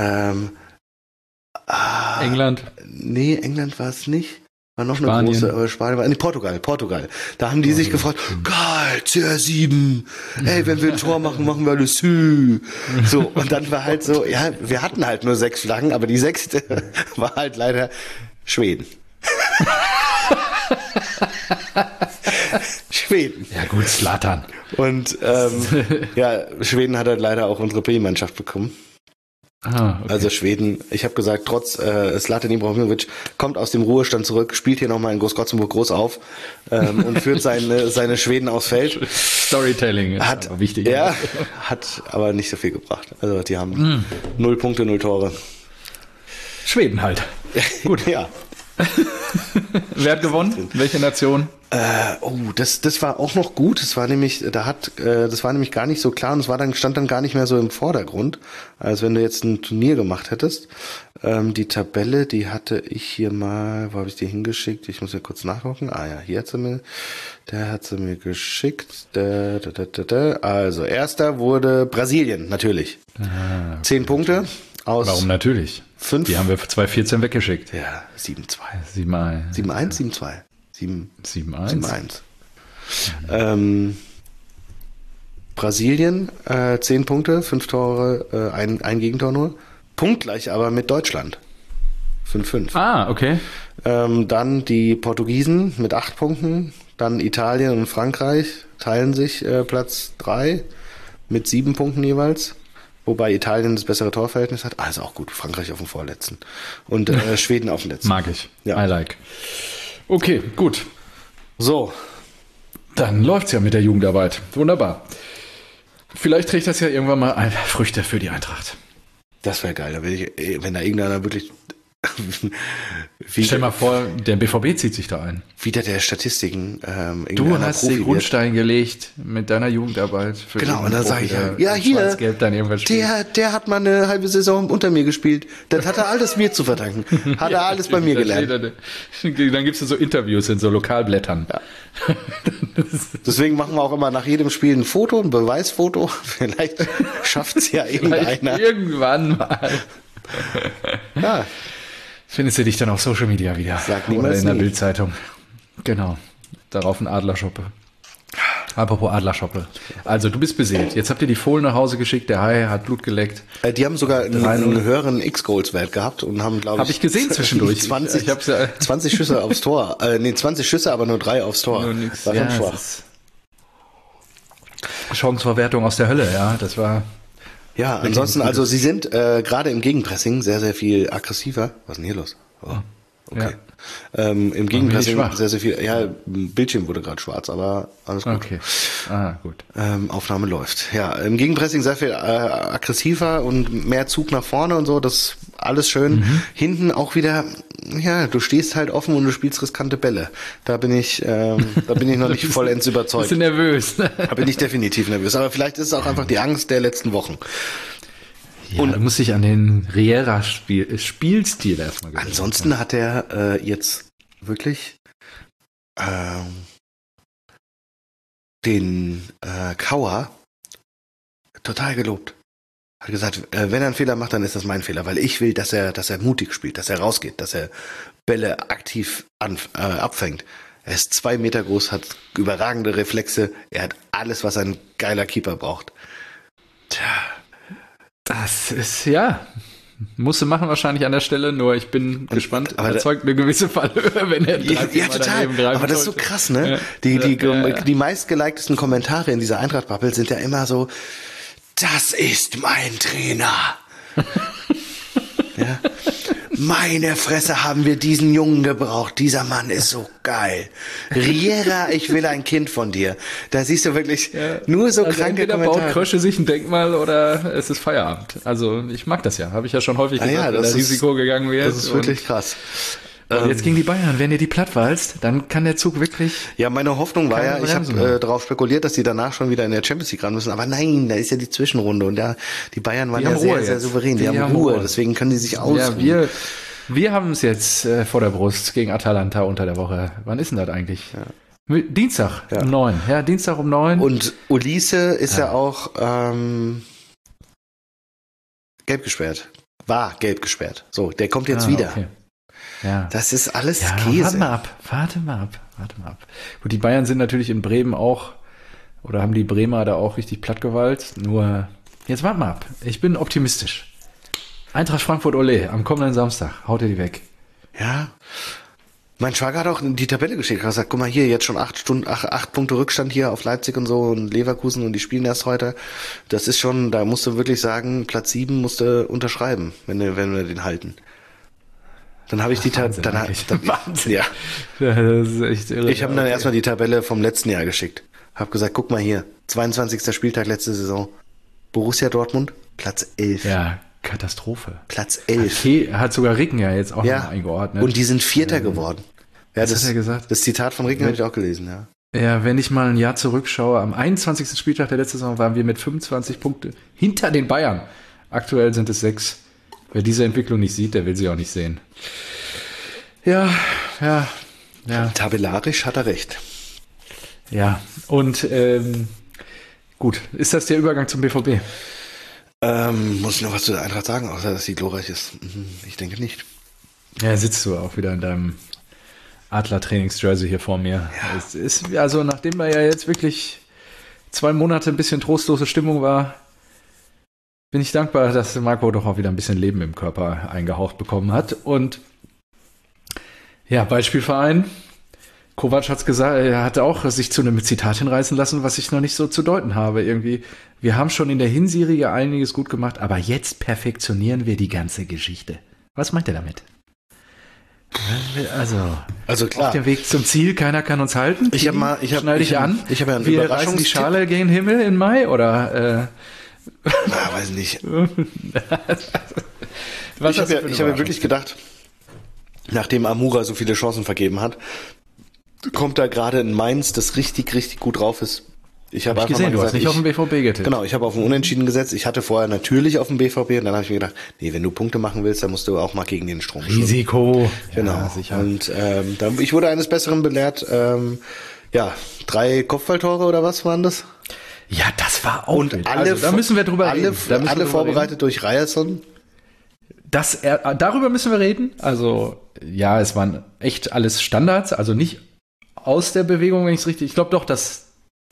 England? Nee, England war es nicht. War noch Spanien. Eine große, aber Spanien war, nee, Portugal. Da haben die sich gefreut, geil, CR7, ey, wenn wir ein Tor machen, machen wir alles Hü. So, und dann war halt so, ja, wir hatten halt nur 6 Flaggen, aber die 6. war halt leider Schweden. Schweden. Ja gut, Zlatan. Und ja, Schweden hat halt leider auch unsere B-Mannschaft bekommen. Ah, okay. Also Schweden, ich habe gesagt, trotz Zlatan Ibrahimovic kommt aus dem Ruhestand zurück, spielt hier nochmal in Großgotzenburg groß auf und führt seine Schweden aufs Feld. Storytelling ist aber wichtig. Ja, hat aber nicht so viel gebracht. Also die haben 0 Punkte, 0 Tore. Schweden halt. Gut, ja. Wer hat gewonnen? Welche Nation? Das war auch noch gut. Das war nämlich gar nicht so klar und stand dann gar nicht mehr so im Vordergrund, als wenn du jetzt ein Turnier gemacht hättest. Die Tabelle, die hatte ich hier mal, wo habe ich die hingeschickt? Ich muss ja kurz nachgucken. Ah ja, hier der hat sie mir geschickt. Also, erster wurde Brasilien, natürlich. 10 Punkte aus. Warum natürlich? 5. Die haben wir 2014 weggeschickt. Ja, 7-2. 7-1. 7-1, 7-2. 7-1. 7-1. Brasilien, 10 Punkte, 5 Tore, ein Gegentor nur. Punktgleich aber mit Deutschland. 5-5. Ah, okay. Dann die Portugiesen mit 8 Punkten. Dann Italien und Frankreich teilen sich Platz 3 mit 7 Punkten jeweils. Wobei Italien das bessere Torverhältnis hat. Also auch gut. Frankreich auf dem Vorletzten. Und Schweden auf dem Letzten. Mag ich. Ja. I like. Okay, gut. So. Dann läuft's ja mit der Jugendarbeit. Wunderbar. Vielleicht trägt das ja irgendwann mal Früchte für die Eintracht. Das wäre geil. Wenn da irgendeiner wirklich Stell mal vor, der BVB zieht sich da ein. wieder der Statistiken. Du hast den Grundstein gelegt mit deiner Jugendarbeit. Für genau, und dann sage ich, ja hier, dann der hat mal eine halbe Saison unter mir gespielt. Das hat er alles mir zu verdanken. Hat er alles bei mir gelernt. Dann gibst du so Interviews in so Lokalblättern. Ja. Deswegen machen wir auch immer nach jedem Spiel ein Foto, ein Beweisfoto. Vielleicht schafft es ja irgendeiner. Irgendwann mal. Ja. Findest du dich dann auf Social Media wieder. Sag oder niemals in der nie. Bildzeitung. Genau. Darauf ein Adlerschoppe. Apropos Adlerschoppe. Also du bist beseelt. Jetzt habt ihr die Fohlen nach Hause geschickt. Der Hai hat Blut geleckt. Die haben sogar einen höheren X-Goals-Wert gehabt und haben, glaube ich... Habe ich gesehen zwischendurch. 20 Ich 20 Schüsse aufs Tor. 20 Schüsse, aber nur 3 aufs Tor. Nur nix. War schon Ja, schwach. Chancenverwertung aus der Hölle, ja. Das war... Ja, ansonsten, also sie sind gerade im Gegenpressing sehr, sehr viel aggressiver. Was ist denn hier los? Oh, okay. Ja. Im Gegenpressing schwach. sehr, sehr viel. Ja, Bildschirm wurde gerade schwarz, aber alles gut. Okay. Ah, gut. Aufnahme läuft. Ja, im Gegenpressing sehr viel aggressiver und mehr Zug nach vorne und so. Das alles schön. Hinten auch wieder, ja, du stehst halt offen und du spielst riskante Bälle. Da bin ich noch nicht vollends überzeugt. Bist du nervös? Da bin ich definitiv nervös. Aber vielleicht ist es auch einfach die Angst der letzten Wochen. Ja, und du musst dich an den Riera-Spielstil erstmal gewöhnen. Ansonsten hat er jetzt wirklich den Kauer total gelobt. Hat gesagt, wenn er einen Fehler macht, dann ist das mein Fehler, weil ich will, dass er mutig spielt, dass er rausgeht, dass er Bälle aktiv abfängt. Er ist 2 Meter groß, hat überragende Reflexe, er hat alles, was ein geiler Keeper braucht. Tja, das ist, ja, musst du machen wahrscheinlich an der Stelle, nur ich bin gespannt, aber erzeugt eine gewisse Fallhöhe, wenn er ja, total. Aber das ist so krass, ne? Ja. Die meistgeliktesten Kommentare in dieser Eintracht-Bubble sind ja immer so, das ist mein Trainer. Ja. Meine Fresse, haben wir diesen Jungen gebraucht. Dieser Mann ist so geil. Riera, ich will ein Kind von dir. Da siehst du wirklich nur so kranke entweder Kommentare. baut Krösche sich ein Denkmal oder es ist Feierabend. Also ich mag das ja, habe ich ja schon häufig gesagt, wenn das Risiko gegangen wird. Das ist wirklich krass. Und jetzt gegen die Bayern, wenn ihr die plattwalzt, dann kann der Zug wirklich... Ja, meine Hoffnung war keine ja, ich Bremsen habe mehr. darauf spekuliert, dass die danach schon wieder in der Champions League ran müssen. Aber nein, da ist ja die Zwischenrunde und die Bayern waren Die ja haben sehr, Ruhe sehr jetzt. souverän. Die Die haben haben Ruhe, Ruhe. deswegen können die sich ausruhen. Ja, wir haben es jetzt vor der Brust gegen Atalanta unter der Woche. Wann ist denn das eigentlich? Ja. Dienstag um 9. Ja, Dienstag um 9. Und Ulisse ist ja auch gelb gesperrt. War gelb gesperrt. So, der kommt jetzt wieder. Okay. Ja. Das ist alles Ja, Käse. warte mal ab. Gut, die Bayern sind natürlich in Bremen auch, oder haben die Bremer da auch richtig plattgewalzt. Nur, jetzt warte mal ab. Ich bin optimistisch. Eintracht Frankfurt Ole am kommenden Samstag. Haut ihr die weg. Ja. Mein Schwager hat auch die Tabelle geschickt. Er hat gesagt, guck mal hier, jetzt schon 8 Punkte Rückstand hier auf Leipzig und so und Leverkusen und die spielen erst heute. Das ist schon, da musst du wirklich sagen, Platz 7 musst du unterschreiben, wenn wir den halten. Dann habe ich die Tabelle. Wahnsinn. Ja. Das ist echt irre. Ich habe dann erstmal die Tabelle vom letzten Jahr geschickt. Hab gesagt, guck mal hier, 22. Spieltag letzte Saison. Borussia Dortmund, Platz 11. Ja, Katastrophe. Platz 11. Okay, hat sogar Ricken ja jetzt auch noch mal eingeordnet. Und die sind Vierter geworden. Ja, was hat er gesagt? Das Zitat von Ricken habe ich auch gelesen, ja. Ja, wenn ich mal ein Jahr zurückschaue, am 21. Spieltag der letzten Saison waren wir mit 25 Punkten hinter den Bayern. Aktuell sind es 6. Wer diese Entwicklung nicht sieht, der will sie auch nicht sehen. Ja. Tabellarisch hat er recht. Ja, und gut, ist das der Übergang zum BVB? Muss ich noch was zu der Eintracht sagen, außer dass sie glorreich ist? Ich denke nicht. Ja, sitzt du auch wieder in deinem Adler-Trainings-Jersey hier vor mir. Ja. Es ist, also nachdem da ja jetzt wirklich 2 Monate ein bisschen trostlose Stimmung war, bin ich dankbar, dass Marco doch auch wieder ein bisschen Leben im Körper eingehaucht bekommen hat. Und ja, Beispielverein. Kovac hat's gesagt, er hat auch sich zu einem Zitat hinreißen lassen, was ich noch nicht so zu deuten habe. Irgendwie, wir haben schon in der Hinserie einiges gut gemacht, aber jetzt perfektionieren wir die ganze Geschichte. Was meint er damit? Also klar. Auf dem Weg zum Ziel, keiner kann uns halten. Ich habe ja einen Wir reißen die Schale gegen den Himmel im Mai, oder? Weiß nicht. Ich habe ja wirklich gedacht, nachdem Amura so viele Chancen vergeben hat, kommt da gerade in Mainz, das richtig, richtig gut drauf ist. Ich habe gesehen, mal gesagt, du hast nicht auf den BVB getippt. Genau, ich habe auf den Unentschieden gesetzt. Ich hatte vorher natürlich auf den BVB und dann habe ich mir gedacht, nee, wenn du Punkte machen willst, dann musst du auch mal gegen den Strom schwimmen. Risiko. Genau. Ja, sicher. Und ich wurde eines Besseren belehrt. 3 Kopfballtore oder was waren das? Ja, das war auch und alle, da müssen wir drüber reden. Alle vorbereitet durch Ryerson. Darüber müssen wir reden. Also, ja, es waren echt alles Standards, also nicht aus der Bewegung, wenn ich es richtig. Ich glaube doch, das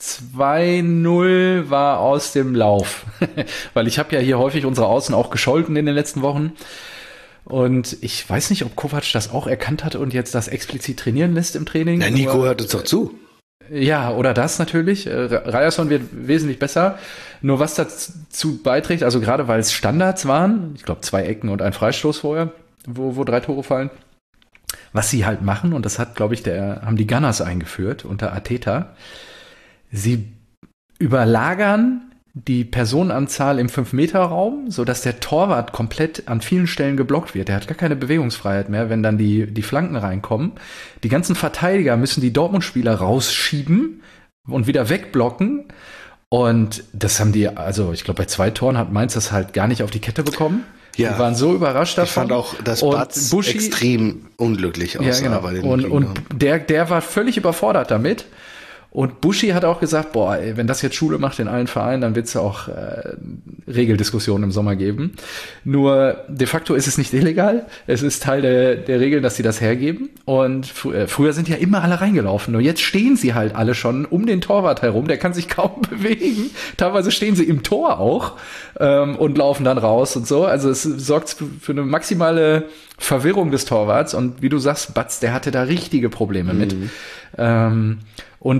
2-0 war aus dem Lauf. Weil ich habe ja hier häufig unsere Außen auch gescholten in den letzten Wochen. Und ich weiß nicht, ob Kovac das auch erkannt hat und jetzt das explizit trainieren lässt im Training. Na, Nico hört uns doch zu. Ja, oder das natürlich. Ryerson wird wesentlich besser. Nur was dazu beiträgt, also gerade weil es Standards waren, ich glaube 2 Ecken und ein Freistoß vorher, wo 3 Tore fallen, was sie halt machen, und das hat, glaube ich, haben die Gunners eingeführt unter Arteta, sie überlagern die Personenanzahl im 5-Meter-Raum, sodass der Torwart komplett an vielen Stellen geblockt wird. Der hat gar keine Bewegungsfreiheit mehr, wenn dann die Flanken reinkommen. Die ganzen Verteidiger müssen die Dortmund-Spieler rausschieben und wieder wegblocken. Und das haben die, also ich glaube, bei 2 Toren hat Mainz das halt gar nicht auf die Kette bekommen. Ja. Die waren so überrascht davon. Ich fand auch, dass Batz extrem unglücklich aussah. Ja, genau. Und der war völlig überfordert damit. Und Buschi hat auch gesagt, wenn das jetzt Schule macht in allen Vereinen, dann wird es auch Regeldiskussionen im Sommer geben. Nur de facto ist es nicht illegal. Es ist Teil der Regeln, dass sie das hergeben. Und früher sind ja immer alle reingelaufen. Nur jetzt stehen sie halt alle schon um den Torwart herum. Der kann sich kaum bewegen. Teilweise stehen sie im Tor auch und laufen dann raus und so. Also es sorgt für eine maximale Verwirrung des Torwarts. Und wie du sagst, Batz, der hatte da richtige Probleme mit. Und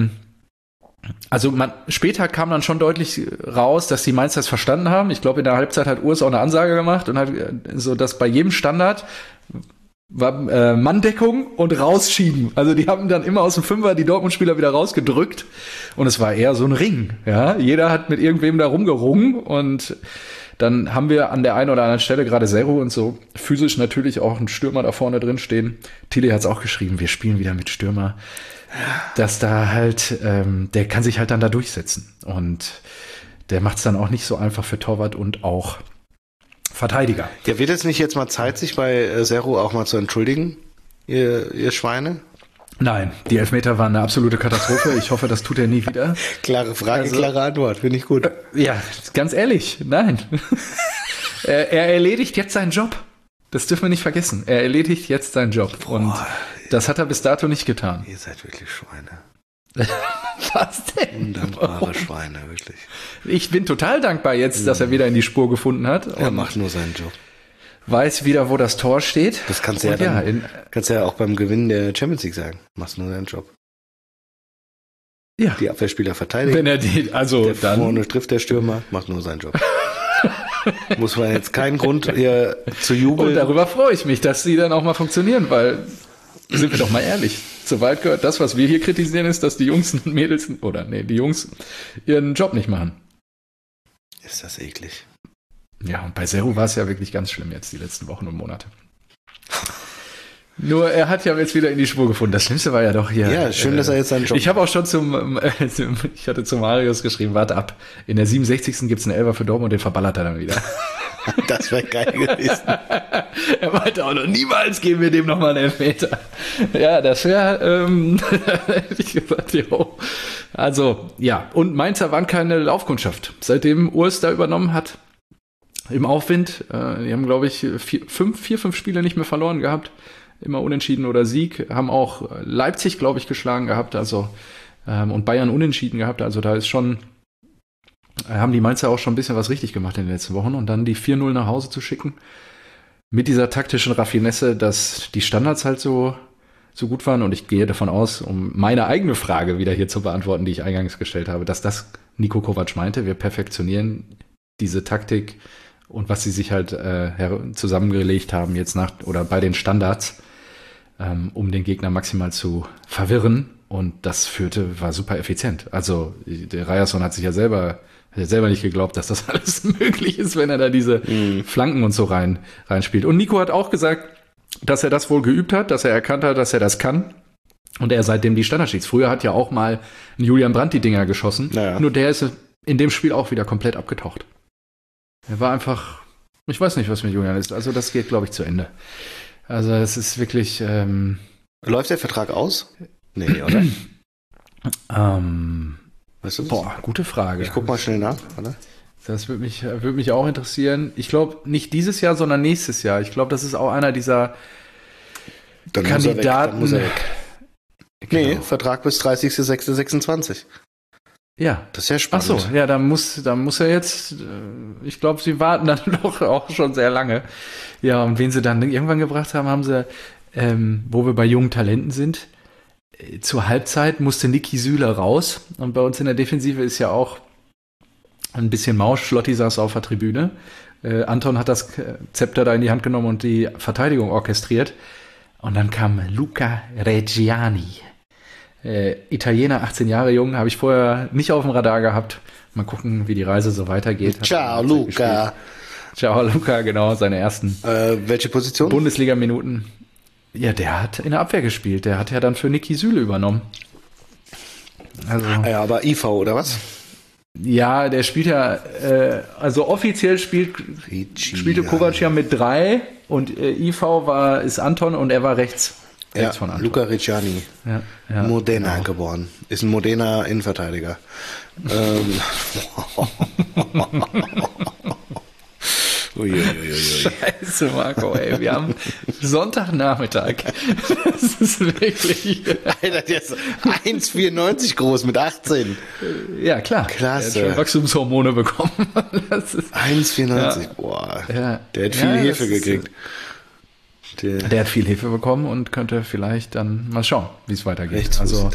später kam dann schon deutlich raus, dass die Mainzer es verstanden haben. Ich glaube, in der Halbzeit hat Urs auch eine Ansage gemacht und hat so, dass bei jedem Standard war Manndeckung und rausschieben. Also die haben dann immer aus dem Fünfer die Dortmund-Spieler wieder rausgedrückt und es war eher so ein Ring. Ja, jeder hat mit irgendwem da rumgerungen und dann haben wir an der einen oder anderen Stelle gerade Serru und so physisch natürlich auch einen Stürmer da vorne drin stehen. Tilly hat es auch geschrieben, wir spielen wieder mit Stürmer. Dass da halt, der kann sich halt dann da durchsetzen. Und der macht es dann auch nicht so einfach für Torwart und auch Verteidiger. Ja, wird es nicht jetzt mal Zeit, sich bei Serru auch mal zu entschuldigen, ihr Schweine? Nein, die Elfmeter waren eine absolute Katastrophe. Ich hoffe, das tut er nie wieder. Klare Frage, klare Antwort, finde ich gut. Ja, ganz ehrlich, nein. Er erledigt jetzt seinen Job. Das dürfen wir nicht vergessen. Er erledigt jetzt seinen Job. Und das hat er bis dato nicht getan. Ihr seid wirklich Schweine. Was denn? Undankbare Schweine, wirklich. Ich bin total dankbar jetzt, dass er wieder in die Spur gefunden hat. Er macht nur seinen Job. Weiß wieder, wo das Tor steht. Das kannst du kannst ja auch beim Gewinn der Champions League sagen. Machst nur deinen Job. Ja. Die Abwehrspieler verteidigen. Wenn er dann vorne trifft der Stürmer, macht nur seinen Job. Muss man jetzt keinen Grund hier zu jubeln. Und darüber freue ich mich, dass sie dann auch mal funktionieren, weil, sind wir doch mal ehrlich, soweit gehört das, was wir hier kritisieren, ist, dass die Jungs und Mädels, die Jungs ihren Job nicht machen. Ist das eklig. Ja, und bei Serru war es ja wirklich ganz schlimm jetzt die letzten Wochen und Monate. Nur er hat ja jetzt wieder in die Spur gefunden. Das Schlimmste war ja doch hier. Ja, schön, dass er jetzt seinen Job. Ich habe auch schon ich hatte zu Marius geschrieben, warte ab. In der 67. gibt's einen Elfer für Dortmund und den verballert er dann wieder. Das wäre geil gewesen. Er meinte auch noch, niemals geben wir dem nochmal einen Elfmeter. Ja, das wäre, hätte ich gesagt, jo. Also, ja, und Mainzer waren keine Laufkundschaft. Seitdem Urs da übernommen hat, im Aufwind, die haben, glaube ich, fünf Spiele nicht mehr verloren gehabt. Immer Unentschieden oder Sieg. Haben auch Leipzig, glaube ich, geschlagen gehabt, also, und Bayern unentschieden gehabt. Also da ist schon, haben die Mainzer auch schon ein bisschen was richtig gemacht in den letzten Wochen. Und dann die 4-0 nach Hause zu schicken, mit dieser taktischen Raffinesse, dass die Standards halt so gut waren. Und ich gehe davon aus, um meine eigene Frage wieder hier zu beantworten, die ich eingangs gestellt habe, dass das Niko Kovac meinte. Wir perfektionieren diese Taktik und was sie sich halt zusammengelegt haben jetzt oder bei den Standards, um den Gegner maximal zu verwirren. Und das war super effizient. Also der Ryerson hat selber nicht geglaubt, dass das alles möglich ist, wenn er da diese Flanken und so reinspielt. Und Nico hat auch gesagt, dass er das wohl geübt hat, dass er erkannt hat, dass er das kann. Und er seitdem die Standards schießt. Früher hat ja auch mal ein Julian Brandt die Dinger geschossen. Naja. Nur der ist in dem Spiel auch wieder komplett abgetaucht. Er war einfach, ich weiß nicht, was mit Julian ist. Also das geht, glaube ich, zu Ende. Also es ist wirklich... Läuft der Vertrag aus? Nee, oder? Weißt du das? Boah, gute Frage. Ich guck mal schnell nach, oder? Das würde mich auch interessieren. Ich glaube, nicht dieses Jahr, sondern nächstes Jahr. Ich glaube, das ist auch einer dieser Kandidaten. Muss er weg. Genau. Nee, Vertrag bis 30.06.26. Ja. Das ist ja spannend. Ach so, ja, da muss er jetzt, ich glaube, sie warten dann doch auch schon sehr lange. Ja, und wen sie dann irgendwann gebracht haben sie, wo wir bei jungen Talenten sind, zur Halbzeit musste Niki Süle raus. Und bei uns in der Defensive ist ja auch ein bisschen Mausch. Schlotti saß auf der Tribüne. Anton hat das Zepter da in die Hand genommen und die Verteidigung orchestriert. Und dann kam Luca Reggiani. Italiener, 18 Jahre jung, habe ich vorher nicht auf dem Radar gehabt. Mal gucken, wie die Reise so weitergeht. Ciao, Luca. Ciao, Luca, genau, seine ersten welche Position? Bundesliga-Minuten. Ja, der hat in der Abwehr gespielt. Der hat ja dann für Niki Süle übernommen. Also, ja, aber IV oder was? Ja, der spielt ja, also offiziell spielte Kovac ja mit 3 und IV ist Anton und er war rechts von Anton. Luca Reggiani, ja, Modena geboren. Ist ein Modena Innenverteidiger. Scheiße, Marco, ey, wir haben Sonntagnachmittag. Das ist wirklich... Alter, der ist 1,94 groß mit 18. Ja, klar. Klasse. Der hat schon Wachstumshormone bekommen. 1,94, boah. Ja. Der hat viel Hefe gekriegt. Der hat viel Hefe bekommen und könnte vielleicht dann mal schauen, wie es weitergeht.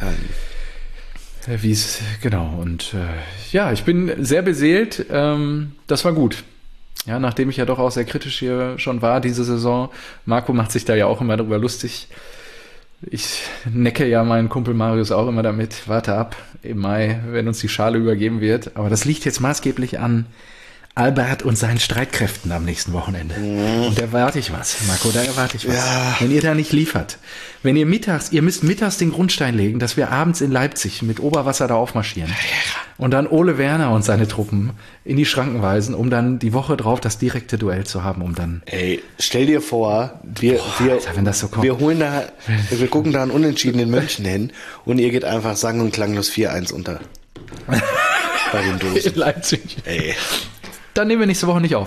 Genau. Und ja, ich bin sehr beseelt. Das war gut. Ja, nachdem ich ja doch auch sehr kritisch hier schon war diese Saison. Marco macht sich da ja auch immer drüber lustig. Ich necke ja meinen Kumpel Marius auch immer damit. Warte ab im Mai, wenn uns die Schale übergeben wird. Aber das liegt jetzt maßgeblich an Albert und seinen Streitkräften am nächsten Wochenende. Und da erwarte ich was, Marco, da erwarte ich was. Ja. Wenn ihr da nicht liefert. Wenn ihr müsst mittags den Grundstein legen, dass wir abends in Leipzig mit Oberwasser da aufmarschieren. Und dann Ole Werner und seine Truppen in die Schranken weisen, um dann die Woche drauf das direkte Duell zu haben, um dann... Ey, stell dir vor, Alter, wenn das so kommt. Wir gucken da einen Unentschieden in München hin und ihr geht einfach sang- und klanglos 4-1 unter. Bei den Dosen. In Leipzig. Ey. Dann nehmen wir nächste Woche nicht auf.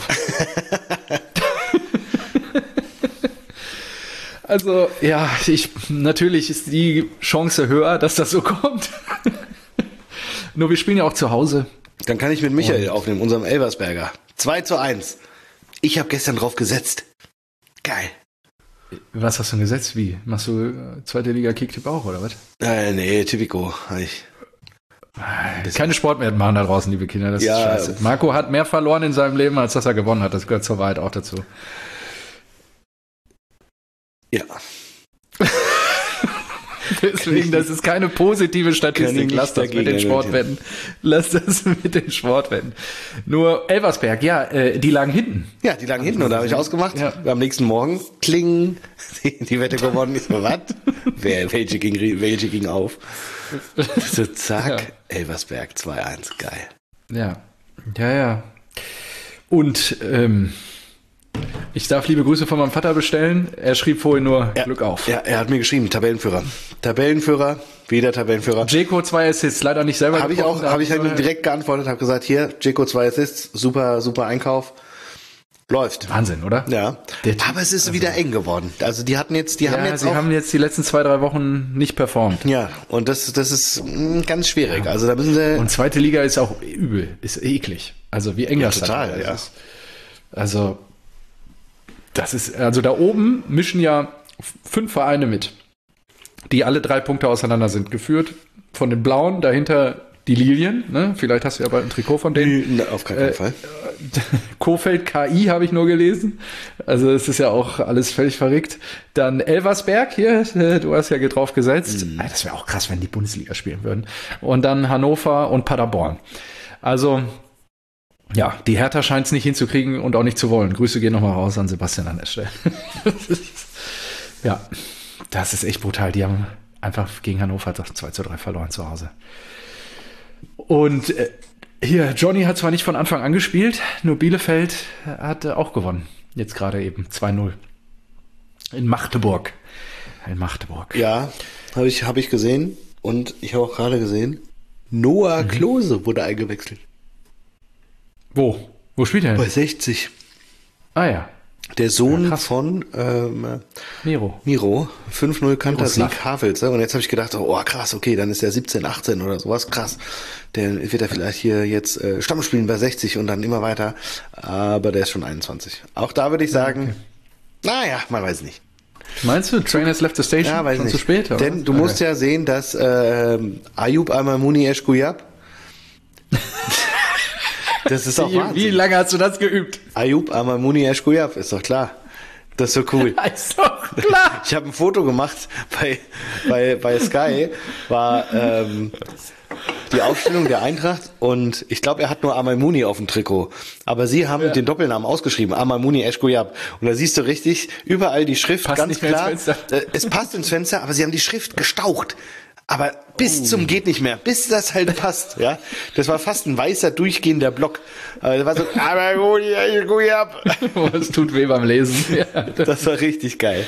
Also, ja, natürlich ist die Chance höher, dass das so kommt. Nur wir spielen ja auch zu Hause. Dann kann ich mit Michael aufnehmen, unserem Elversberger. 2-1. Ich habe gestern drauf gesetzt. Geil. Was hast du denn gesetzt? Wie? Machst du zweite Liga Kicktipp auch, oder was? Nee, Tipico. Keine Sportwetten machen da draußen, liebe Kinder. Das ist scheiße. Marco hat mehr verloren in seinem Leben, als dass er gewonnen hat. Das gehört zur Wahrheit auch dazu. Ja. Deswegen, das ist keine positive Statistik. Lass das mit den Sportwetten. Nur Elversberg, die lagen hinten. Ja, die lagen hinten und da habe ich ausgemacht. Ja. Am nächsten Morgen, kling, die Wette gewonnen. Ich so, was? Welche ging auf? So, zack, Elversberg 2-1, geil. Ja. Und Ich darf liebe Grüße von meinem Vater bestellen. Er schrieb vorhin nur Glück auf. Ja, er hat mir geschrieben, Tabellenführer. Tabellenführer, wieder Tabellenführer. Jeko 2 Assists, leider nicht selber. Habe ich direkt geantwortet, habe gesagt, hier, Jeko 2 Assists, super, super Einkauf. Läuft. Wahnsinn, oder? Ja. Aber es ist wieder eng geworden. Also sie haben jetzt die letzten 2-3 Wochen nicht performt. Ja, und das ist ganz schwierig. Ja. Also da müssen sie. Und zweite Liga ist auch übel, ist eklig. Also wie eng das total, ja. ist. Also da oben mischen ja 5 Vereine mit, die alle 3 Punkte auseinander sind. Geführt von den Blauen, dahinter die Lilien, ne? Vielleicht hast du ja bald ein Trikot von denen. Auf keinen Fall. Kofeld KI habe ich nur gelesen. Also es ist ja auch alles völlig verrückt. Dann Elversberg hier, du hast ja drauf gesetzt. Das wäre auch krass, wenn die Bundesliga spielen würden. Und dann Hannover und Paderborn. Also ja, die Hertha scheint es nicht hinzukriegen und auch nicht zu wollen. Grüße gehen nochmal raus an Sebastian an der Stelle. Ja, das ist echt brutal. Die haben einfach gegen Hannover 2-3 verloren zu Hause. Und hier, Johnny hat zwar nicht von Anfang an gespielt, nur Bielefeld hat auch gewonnen. Jetzt gerade eben 2-0. In Magdeburg. Ja, habe ich gesehen. Und ich habe auch gerade gesehen, Noah Klose wurde eingewechselt. Wo? Wo spielt er denn? Bei 60. Ah ja. Der Sohn von Miro. 5-0 Kantersieg Havelse. Und jetzt habe ich gedacht, oh krass, okay, dann ist der 17, 18 oder sowas, krass. Der wird er vielleicht hier jetzt Stamm spielen bei 60 und dann immer weiter. Aber der ist schon 21. Auch da würde ich sagen, naja, man weiß nicht. Meinst du, Train has left the station? Ja, weiß schon nicht. Zu spät? Oder? Denn du musst ja sehen, dass Ayub Amamuni Eschkuyab das ist auch Wahnsinn. Wie lange hast du das geübt? Ayub Amamuni Eschkuyab, ist doch klar. Das ist so cool. Ist doch klar. Ich habe ein Foto gemacht bei Sky, war die Aufstellung der Eintracht und ich glaube, er hat nur Amamuni auf dem Trikot. Aber sie haben den Doppelnamen ausgeschrieben, Amamuni Eschkuyab. Und da siehst du richtig, überall die Schrift, passt ganz klar. Es passt ins Fenster, aber sie haben die Schrift gestaucht. Aber bis zum geht nicht mehr, bis das halt passt, ja. Das war fast ein weißer, durchgehender Block. Das war so, es tut weh beim Lesen. Ja, das war richtig geil.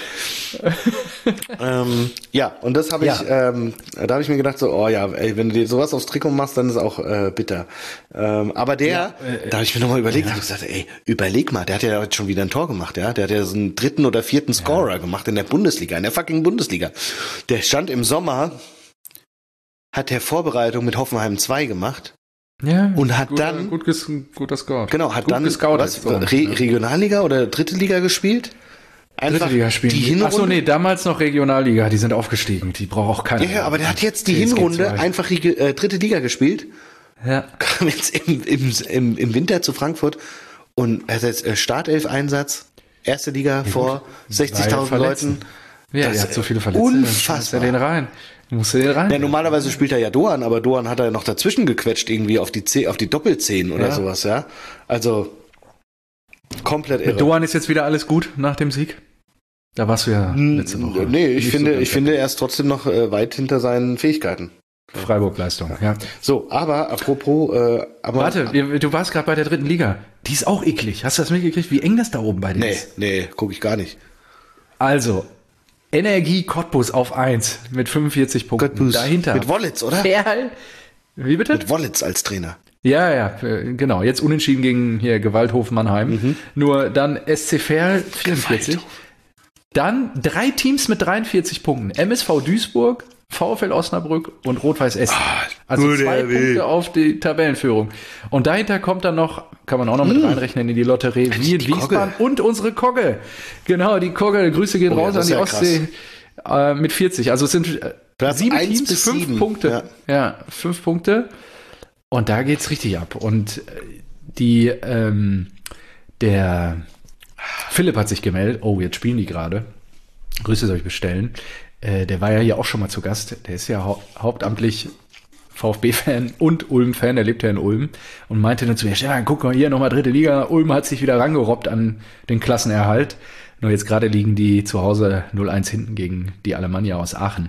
Ja, und das habe ich, da habe ich mir gedacht so, oh ja, ey, wenn du dir sowas aufs Trikot machst, dann ist auch bitter. Aber da habe ich mir nochmal überlegt, habe gesagt, ey, überleg mal, der hat ja heute schon wieder ein Tor gemacht, ja. Der hat ja so einen 3. oder 4. Scorer gemacht in der Bundesliga, in der fucking Bundesliga. Der stand im Sommer, hat der Vorbereitung mit Hoffenheim 2 gemacht. Ja, und hat dann guter Scout. Genau, hat gut dann Regionalliga oder dritte Liga gespielt. Einfach dritte Liga spielen. Achso, nee, damals noch Regionalliga, die sind aufgestiegen, die braucht auch keiner. Ja, aber der hat jetzt die Hinrunde einfach dritte Liga gespielt. Ja. Kam jetzt im Winter zu Frankfurt und er hat jetzt Startelf-Einsatz, erste Liga vor 60.000 Leuten. Ja, er hat so viele Verletzte. Unfassbar. Den rein. Musst du den rein? Ja, normalerweise spielt er ja Doan, aber Doan hat er noch dazwischen gequetscht, irgendwie auf die Doppelzehn oder sowas, ja. Also, komplett irre. Mit Doan ist jetzt wieder alles gut nach dem Sieg? Da warst du ja letzte Woche. Nee, ich finde, er ist trotzdem noch weit hinter seinen Fähigkeiten. Freiburg-Leistung, ja. So, aber apropos... Warte, du warst gerade bei der dritten Liga. Die ist auch eklig. Hast du das mitgekriegt, wie eng das da oben bei dir ist? Nee, gucke ich gar nicht. Also... Energie Cottbus auf 1 mit 45 Punkten. Cottbus. Dahinter. Mit Wollitz, oder? Wie bitte? Mit Wollitz als Trainer. Ja, genau. Jetzt unentschieden gegen hier Gewaldhof Mannheim. Nur dann SC Verl 44. Dann 3 Teams mit 43 Punkten. MSV Duisburg, VfL Osnabrück und Rot-Weiß Essen. Also 2 Punkte auf die Tabellenführung. Und dahinter kommt dann noch, kann man auch noch mit reinrechnen in die Lotterie, Wiesbaden und unsere Kogge. Genau, die Kogge. Grüße gehen raus an die Ostsee mit 40. Also es sind 7 Teams, 5 Punkte. Ja, 5 Punkte. Und da geht's richtig ab. Und der Philipp hat sich gemeldet. Oh, jetzt spielen die gerade. Grüße soll ich bestellen. Der war ja hier auch schon mal zu Gast. Der ist ja hauptamtlich VfB-Fan und Ulm-Fan. Der lebt ja in Ulm. Und meinte dann zu mir, Stefan, guck mal hier, nochmal dritte Liga. Ulm hat sich wieder rangerobbt an den Klassenerhalt. Nur jetzt gerade liegen die zu Hause 0-1 hinten gegen die Alemannia aus Aachen.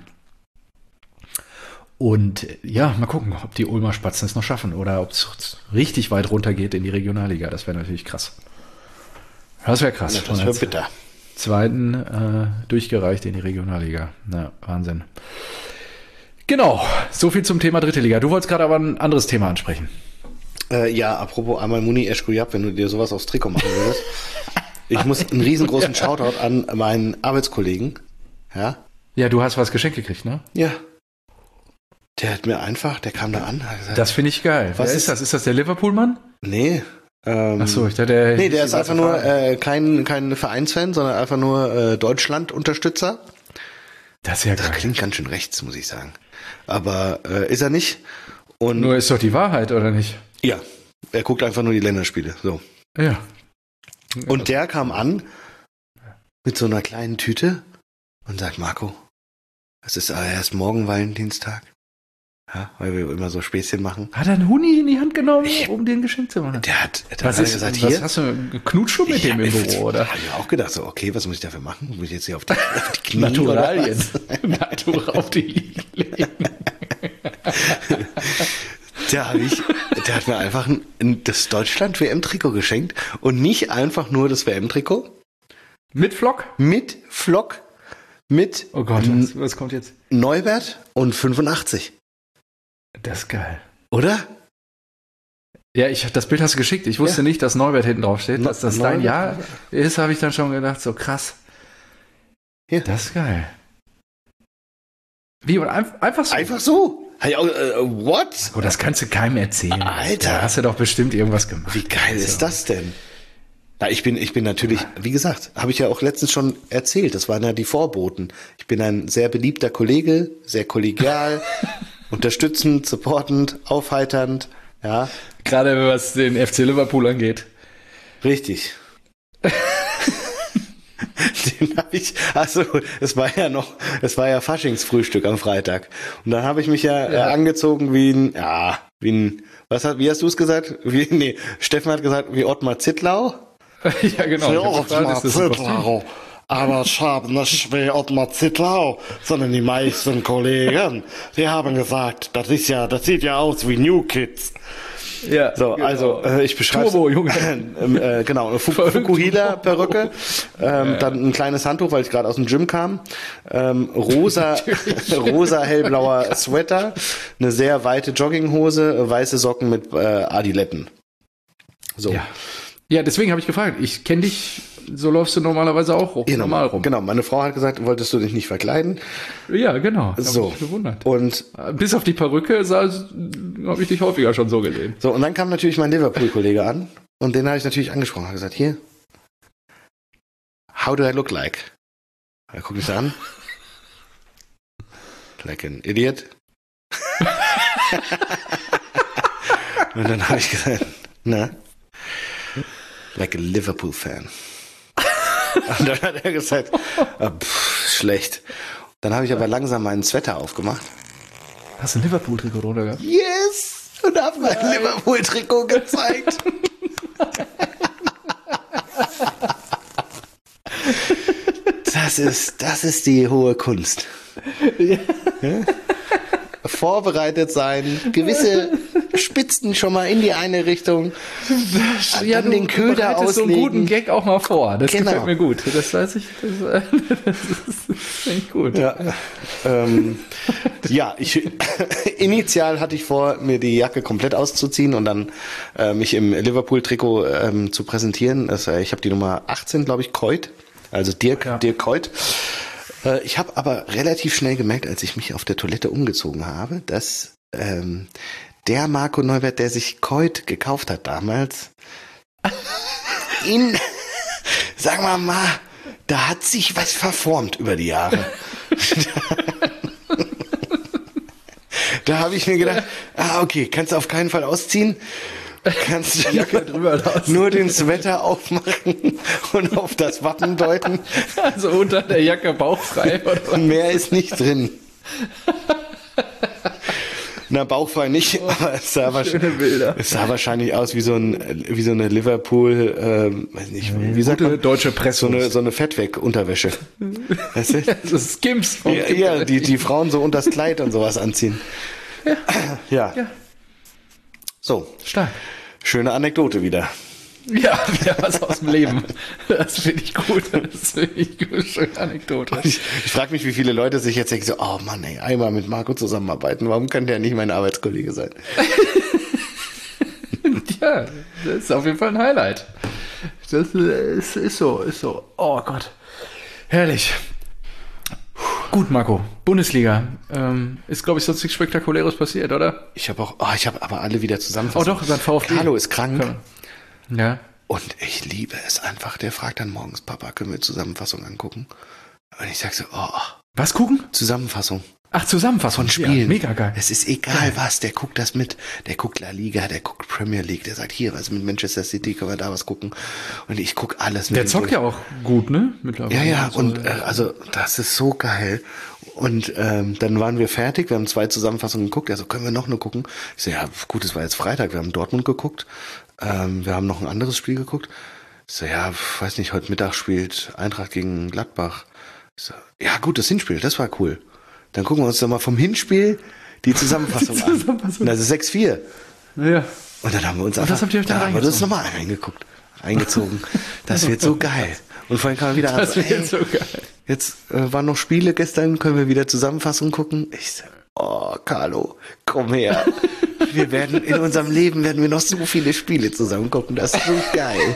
Und ja, mal gucken, ob die Ulmer Spatzen es noch schaffen oder ob es richtig weit runter geht in die Regionalliga. Das wäre natürlich krass. Das wäre krass. Das wäre bitter. Zweiten durchgereicht in die Regionalliga. Na, Wahnsinn. Genau, so viel zum Thema dritte Liga. Du wolltest gerade aber ein anderes Thema ansprechen. Ja, apropos einmal Muni Eschkujab, wenn du dir sowas aufs Trikot machen würdest. Ich muss einen riesengroßen Shoutout an meinen Arbeitskollegen. Ja? Ja, du hast was geschenkt gekriegt, ne? Ja. Der kam da an. Hat gesagt, das finde ich geil. Was Wer ist das? Ist das der Liverpool-Mann? Nee. Achso, ich dachte, der ist einfach nur kein Vereinsfan, sondern einfach nur Deutschland-Unterstützer. Das ist ja geil. Das klingt ganz schön rechts, muss ich sagen. Aber ist er nicht. Und nur ist doch die Wahrheit, oder nicht? Ja, er guckt einfach nur die Länderspiele. So. Ja. Und der kam an mit so einer kleinen Tüte und sagt, Marco, es ist erst morgen Valentinstag. Ja, weil wir immer so Späßchen machen. Hat er einen Huni in die Hand genommen, um dir ein Geschenk zu machen? Der hat gesagt, hier? Hast du einen Knutschschuh mit dem im Büro, oder? Hab ich auch gedacht, so, okay, was muss ich dafür machen? Muss ich jetzt hier auf die Knie Naturalien. Natur auf die legen. Der hat mir einfach das Deutschland-WM-Trikot geschenkt und nicht einfach nur das WM-Trikot. Mit Flock? Mit Flock. Mit oh Gott, was kommt jetzt? Neuwert und 85. Das ist geil. Oder? Ja, das Bild hast du geschickt. Ich wusste nicht, dass Neuwert hinten drauf steht. Dass das dein Jahr ist, habe ich dann schon gedacht, so krass. Ja. Das ist geil. Wie, und einfach so? Einfach so? What? Oh, das kannst du keinem erzählen. Alter. Da hast du doch bestimmt irgendwas gemacht. Wie geil ist das denn? Na, ich bin natürlich, wie gesagt, habe ich ja auch letztens schon erzählt, das waren ja die Vorboten. Ich bin ein sehr beliebter Kollege, sehr kollegial, unterstützend, supportend, aufheiternd, ja. Gerade was den FC Liverpool angeht. Richtig. Den habe ich, es war ja Faschingsfrühstück am Freitag. Und dann habe ich mich angezogen wie wie hast du es gesagt? Steffen hat gesagt, wie Ottmar Zittlau. Ja, genau. Wie Ottmar Zittlau. Aber ich habe nicht wie Ottmar Zittlau, sondern die meisten Kollegen, die haben gesagt, das sieht ja aus wie New Kids. Ja, so, genau. Also ich beschreibe Turbo, Junge. Genau, eine Fukuhila-Perücke, dann ein kleines Handtuch, weil ich gerade aus dem Gym kam, rosa hellblauer Sweater, eine sehr weite Jogginghose, weiße Socken mit Adiletten. So. Ja, deswegen habe ich gefragt. Ich kenne dich, so läufst du normalerweise auch normal rum. Genau, meine Frau hat gesagt, wolltest du dich nicht verkleiden? Ja, genau. So. Hab mich gewundert. Und bis auf die Perücke habe ich dich häufiger schon so gesehen. So, und dann kam natürlich mein Liverpool-Kollege an und den habe ich natürlich angesprochen. Habe gesagt, hier, how do I look like? Er guckt mich an. Like an idiot. Und dann habe ich gesagt, na? Like a Liverpool-Fan. Und dann hat er gesagt, schlecht. Dann habe ich aber langsam meinen Sweater aufgemacht. Hast du ein Liverpool-Trikot runter gehabt? Yes! Und habe mein Liverpool-Trikot gezeigt. Das ist die hohe Kunst. Ja? Vorbereitet sein, gewisse Spitzen schon mal in die eine Richtung, ja, dann den Köder auslegen. So einen guten Gag auch mal vor, das gefällt mir gut. Das weiß ich, das ist echt gut. Ja, initial hatte ich vor, mir die Jacke komplett auszuziehen und dann mich im Liverpool-Trikot zu präsentieren. Ich habe die Nummer 18, glaube ich, Coit, also Dirk Coit. Ich habe aber relativ schnell gemerkt, als ich mich auf der Toilette umgezogen habe, dass der Marco Neuwert, der sich Coit gekauft hat damals, sagen wir mal, da hat sich was verformt über die Jahre. Da habe ich mir gedacht, okay, kannst du auf keinen Fall ausziehen. Kannst du Jacke drüber lassen. Nur den Sweater aufmachen und auf das Wappen deuten. Also unter der Jacke bauchfrei. Oder? Mehr ist nicht drin. Na, bauchfrei nicht, aber es sah wahrscheinlich aus wie so eine Liverpool, weiß nicht, wie sagt man? Deutsche Presse. So eine Fettweg-Unterwäsche. Weißt du? Das ist Skims. Ja, die Frauen so unters Kleid und sowas anziehen. Ja. So. Stark. Schöne Anekdote wieder. Ja, wieder was aus dem Leben. Das finde ich gut. Das finde ich gut. Schöne Anekdote. Ich frage mich, wie viele Leute sich jetzt denken so, oh Mann, ey, einmal mit Marco zusammenarbeiten. Warum kann der nicht mein Arbeitskollege sein? Ja, das ist auf jeden Fall ein Highlight. Das ist so. Oh Gott. Herrlich. Gut, Marco. Bundesliga. Ist, glaube ich, sonst nichts Spektakuläres passiert, oder? Ich habe aber alle wieder zusammenfassen. Oh doch, sein VfB. Carlo ist krank. Ja. Und ich liebe es einfach. Der fragt dann morgens, Papa, können wir Zusammenfassung angucken? Und ich sag so, Was gucken? Zusammenfassung. Ach, Zusammenfassung. Von Spielen. Ja, mega geil. Es ist egal was, der guckt das mit. Der guckt La Liga, der guckt Premier League, der sagt, hier, was mit Manchester City, können wir da was gucken? Und ich guck alles mit. Der zockt ja auch gut, ne? Mittlerweile. Ja, und also das ist so geil. Und dann waren wir fertig, wir haben 2 Zusammenfassungen geguckt, also können wir noch eine gucken? Ich so, ja gut, es war jetzt Freitag, wir haben Dortmund geguckt, wir haben noch ein anderes Spiel geguckt. Ich so, ja, weiß nicht, heute Mittag spielt Eintracht gegen Gladbach. Ich so, ja gut, das Hinspiel, das war cool. Dann gucken wir uns doch mal vom Hinspiel die Zusammenfassung an. Also 6-4. Ja. Und dann haben wir uns einfach, das habt ihr euch dann haben wir das nochmal eingezogen. Das wird so geil. Und vorhin kam wieder Das wird so geil. Jetzt waren noch Spiele gestern, können wir wieder Zusammenfassung gucken. Ich so, oh, Carlo, komm her. In unserem Leben werden wir noch so viele Spiele zusammen gucken. Das ist so geil.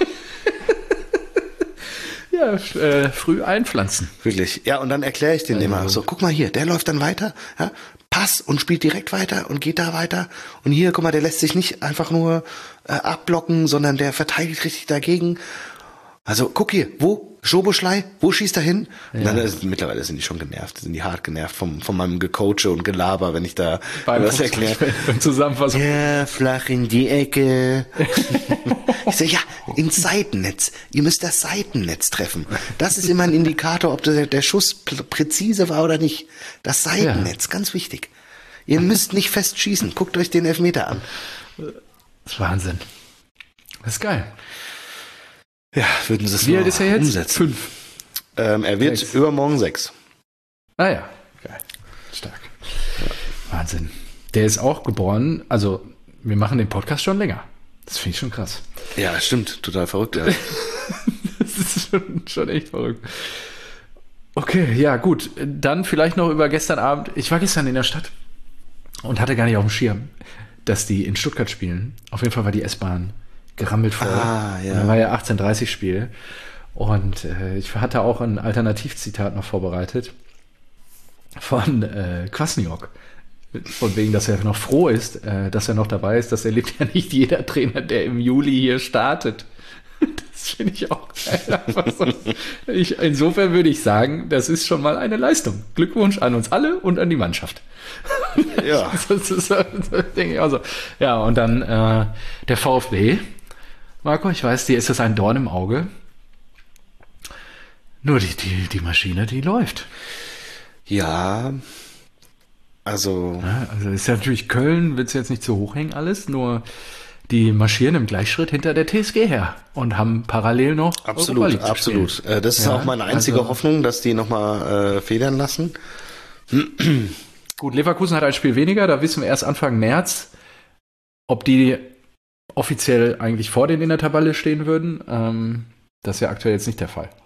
Ja, früh einpflanzen. Wirklich. Ja, und dann erkläre ich den immer so, guck mal hier, der läuft dann weiter, ja, Pass und spielt direkt weiter und geht da weiter. Und hier, guck mal, der lässt sich nicht einfach nur abblocken, sondern der verteidigt richtig dagegen. Also guck hier, wo? Schoboschlei, wo schießt er hin? Ja. Dann mittlerweile sind die schon genervt, sind die hart genervt von meinem Gecoache und Gelaber, wenn ich da was erkläre. Zusammenfassung. Ja, flach in die Ecke. Ich so, ja, ins Seitennetz. Ihr müsst das Seitennetz treffen. Das ist immer ein Indikator, ob der Schuss präzise war oder nicht. Das Seitennetz, ganz wichtig. Ihr müsst nicht fest schießen. Guckt euch den Elfmeter an. Das ist Wahnsinn. Das ist geil. Ja, würden sie es Wie alt ist er jetzt? Umsetzen. 5. Er wird 6. übermorgen 6. Ah ja, geil. Stark. Wahnsinn. Der ist auch geboren, also wir machen den Podcast schon länger. Das finde ich schon krass. Ja, stimmt. Total verrückt, ja. Das ist schon echt verrückt. Okay, ja gut. Dann vielleicht noch über gestern Abend. Ich war gestern in der Stadt und hatte gar nicht auf dem Schirm, dass die in Stuttgart spielen. Auf jeden Fall war die S-Bahn gerammelt voll. Ja. Da war ja 18:30 Spiel. Und ich hatte auch ein Alternativzitat noch vorbereitet von Kwasniok. Von wegen, dass er noch froh ist, dass er noch dabei ist. Das erlebt ja nicht jeder Trainer, der im Juli hier startet. Das finde ich auch geil. Insofern würde ich sagen, das ist schon mal eine Leistung. Glückwunsch an uns alle und an die Mannschaft. Ja. Das denke ich auch so. Ja, und dann der VfB. Marco, ich weiß, dir ist das ein Dorn im Auge. Nur die Maschine, die läuft. Ja, also ist ja natürlich Köln, willst du jetzt nicht zu hoch hängen alles, nur die marschieren im Gleichschritt hinter der TSG her und haben parallel noch Europa League zu spielen. Das ist auch meine einzige Hoffnung, dass die nochmal federn lassen. Gut, Leverkusen hat ein Spiel weniger, da wissen wir erst Anfang März, ob die offiziell eigentlich vor denen in der Tabelle stehen würden. Das ist ja aktuell jetzt nicht der Fall.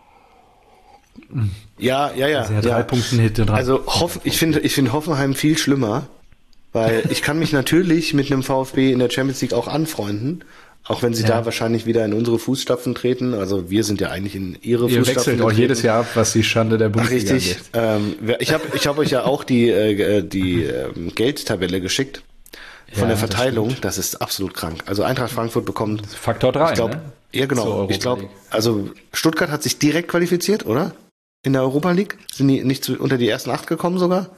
Ja. 3 Punkten hinter dran. Also ich finde Hoffenheim viel schlimmer, weil ich kann mich natürlich mit einem VfB in der Champions League auch anfreunden, auch wenn sie da wahrscheinlich wieder in unsere Fußstapfen treten. Also wir sind ja eigentlich in ihre Ihr Fußstapfen wechselt auch jedes Jahr ab, was die Schande der Bundesliga richtig. angeht. Ich hab euch ja auch die Geldtabelle geschickt von der Verteilung. Das ist absolut krank. Also Eintracht Frankfurt bekommt Faktor 3, ich glaube, ne? Ja, genau. Ich glaube, also Stuttgart hat sich direkt qualifiziert, oder? In der Europa League? Sind die nicht unter die ersten 8 gekommen sogar?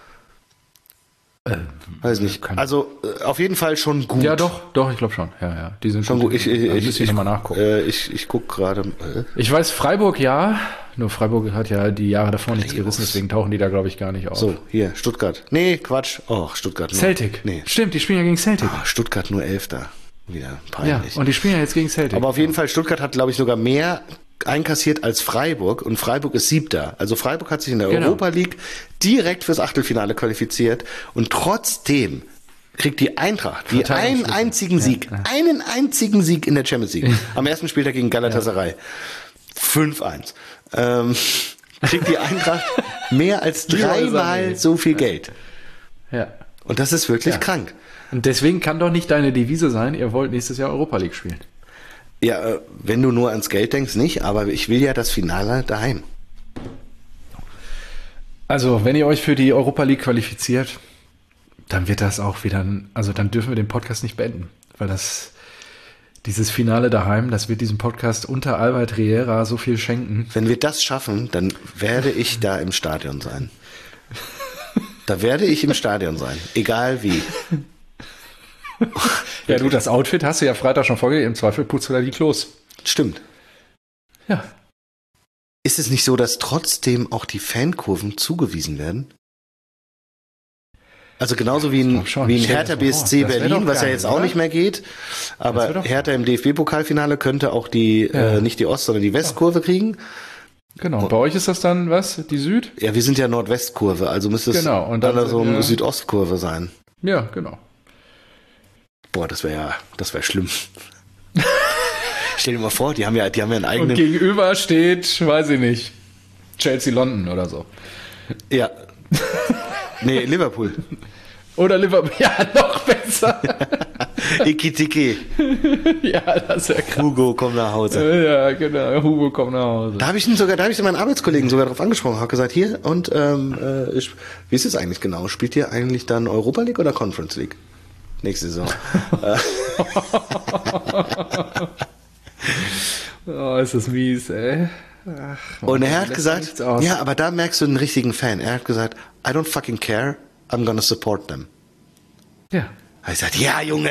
Weiß nicht. Also auf jeden Fall schon gut. Ja, doch, ich glaube schon. Ja. Die sind schon gut. Ich nochmal nachgucken. Ich gucke gerade. Ich weiß, Freiburg nur Freiburg hat ja die Jahre davor nichts gerissen, deswegen tauchen die da, glaube ich, gar nicht auf. So, hier, Stuttgart. Nee, Quatsch. Oh, Stuttgart. Nur. Celtic. Nee. Stimmt, die spielen ja gegen Celtic. Stuttgart nur 11. Wieder peinlich. Ja, und die spielen ja jetzt gegen Celtic. Aber auf jeden Fall, Stuttgart hat, glaube ich, sogar mehr einkassiert als Freiburg und Freiburg ist 7. Also Freiburg hat sich in der Europa League direkt fürs Achtelfinale qualifiziert und trotzdem kriegt die Eintracht einen einzigen Sieg. Einen einzigen Sieg in der Champions League. Am ersten Spieltag gegen Galatasaray. 5-1. Kriegt die Eintracht mehr als 3-mal so viel Geld. Ja. Und das ist wirklich krank. Und deswegen kann doch nicht deine Devise sein, ihr wollt nächstes Jahr Europa League spielen. Ja, wenn du nur ans Geld denkst, nicht. Aber ich will ja das Finale daheim. Also, wenn ihr euch für die Europa League qualifiziert, dann wird das auch wieder, also dann dürfen wir den Podcast nicht beenden, weil dieses Finale daheim, das wird diesem Podcast unter Albert Riera so viel schenken. Wenn wir das schaffen, dann werde ich da im Stadion sein. Da werde ich im Stadion sein, egal wie. Ja, du, das Outfit hast du ja Freitag schon vorgelegt, im Zweifel putzt du da die Klos. Stimmt. Ja. Ist es nicht so, dass trotzdem auch die Fankurven zugewiesen werden? Also genauso wie ein Hertha BSC Berlin, was ja jetzt auch nicht mehr geht. Aber Hertha im DFB-Pokalfinale könnte auch die, nicht die Ost-, sondern die Westkurve kriegen. Genau. Und bei euch ist das dann was? Die Süd? Ja, wir sind ja Nordwestkurve, also müsste es und dann so eine Südostkurve sein. Ja, genau. Boah, das wäre schlimm. Stell dir mal vor, die haben ja einen eigenen. Und gegenüber steht, weiß ich nicht, Chelsea London oder so. Ja. Nee, Liverpool. Oder Liverpool, ja, noch besser. Iki-Tiki. Ja, das ist ja krass. Hugo, komm nach Hause. Ja, genau, Hugo, komm nach Hause. Da habe ich meinen Arbeitskollegen sogar drauf angesprochen, habe gesagt, hier, und wie ist es eigentlich genau? Spielt ihr eigentlich dann Europa League oder Conference League? Nächste Saison. Oh, ist das mies, ey. Ach, und er hat gesagt, ja, aber da merkst du einen richtigen Fan. Er hat gesagt, I don't fucking care, I'm gonna support them. Ja. Er hat gesagt, ja, Junge.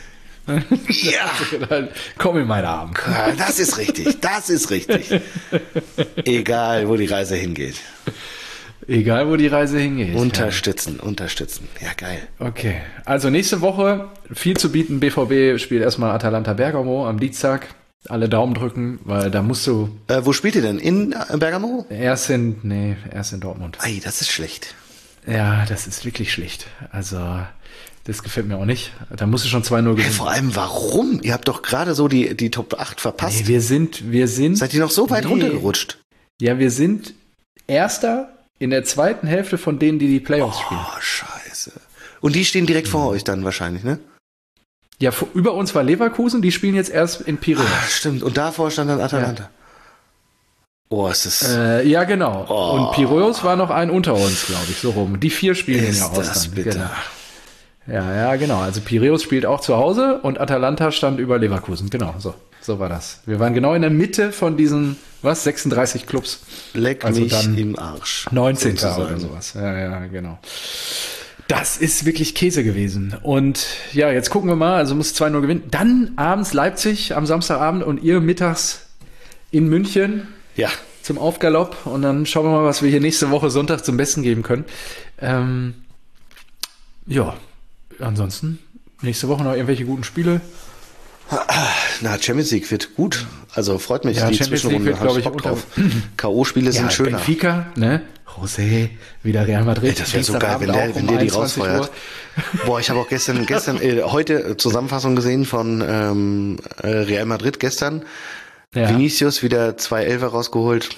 Ja. Komm in meine Arme. Das ist richtig, das ist richtig. Egal, wo die Reise hingeht. Egal, wo die Reise hingeht. Unterstützen. Ja, geil. Okay, also nächste Woche viel zu bieten. BVB spielt erstmal Atalanta Bergamo am Dienstag. Alle Daumen drücken, weil da musst du... wo spielt ihr denn? In Bergamo? Erst in Dortmund. Ei, das ist schlecht. Ja, das ist wirklich schlecht. Also, das gefällt mir auch nicht. Da musst du schon 2-0 gewinnen. Hey, vor allem, warum? Ihr habt doch gerade so die Top 8 verpasst. Nee, wir sind... Seid ihr noch so weit runtergerutscht? Ja, wir sind Erster in der zweiten Hälfte von denen, die Playoffs spielen. Oh, scheiße. Und die stehen direkt vor euch dann wahrscheinlich, ne? Ja, über uns war Leverkusen, die spielen jetzt erst in Piräus. Ah, stimmt, und davor stand dann Atalanta. Ja. Oh, ist das... ja, genau. Oh. Und Piräus war noch ein unter uns, glaube ich, so rum. Die 4 spielen ist ja aus. Das bitte. Genau. Ja, genau. Also Piräus spielt auch zu Hause und Atalanta stand über Leverkusen. Genau, so war das. Wir waren genau in der Mitte von diesen, 36 Clubs. Leck also mich dann im Arsch. 19. oder sowas. Ja, genau. Das ist wirklich Käse gewesen. Und ja, jetzt gucken wir mal, also muss 2-0 gewinnen. Dann abends Leipzig am Samstagabend und ihr mittags in München. Ja. Zum Aufgalopp. Und dann schauen wir mal, was wir hier nächste Woche Sonntag zum Besten geben können. Ja, ansonsten nächste Woche noch irgendwelche guten Spiele. Na, Champions League wird gut. Also freut mich. Ja, die Champions League wird, glaube ich, drauf. K.O.-Spiele sind schöner. Benfica, ne? José, wieder Real Madrid. Ey, das wäre so geil, wenn der die rausfeuert. Boah, ich habe auch heute Zusammenfassung gesehen von Real Madrid gestern. Ja. Vinicius wieder 2 Elfer rausgeholt.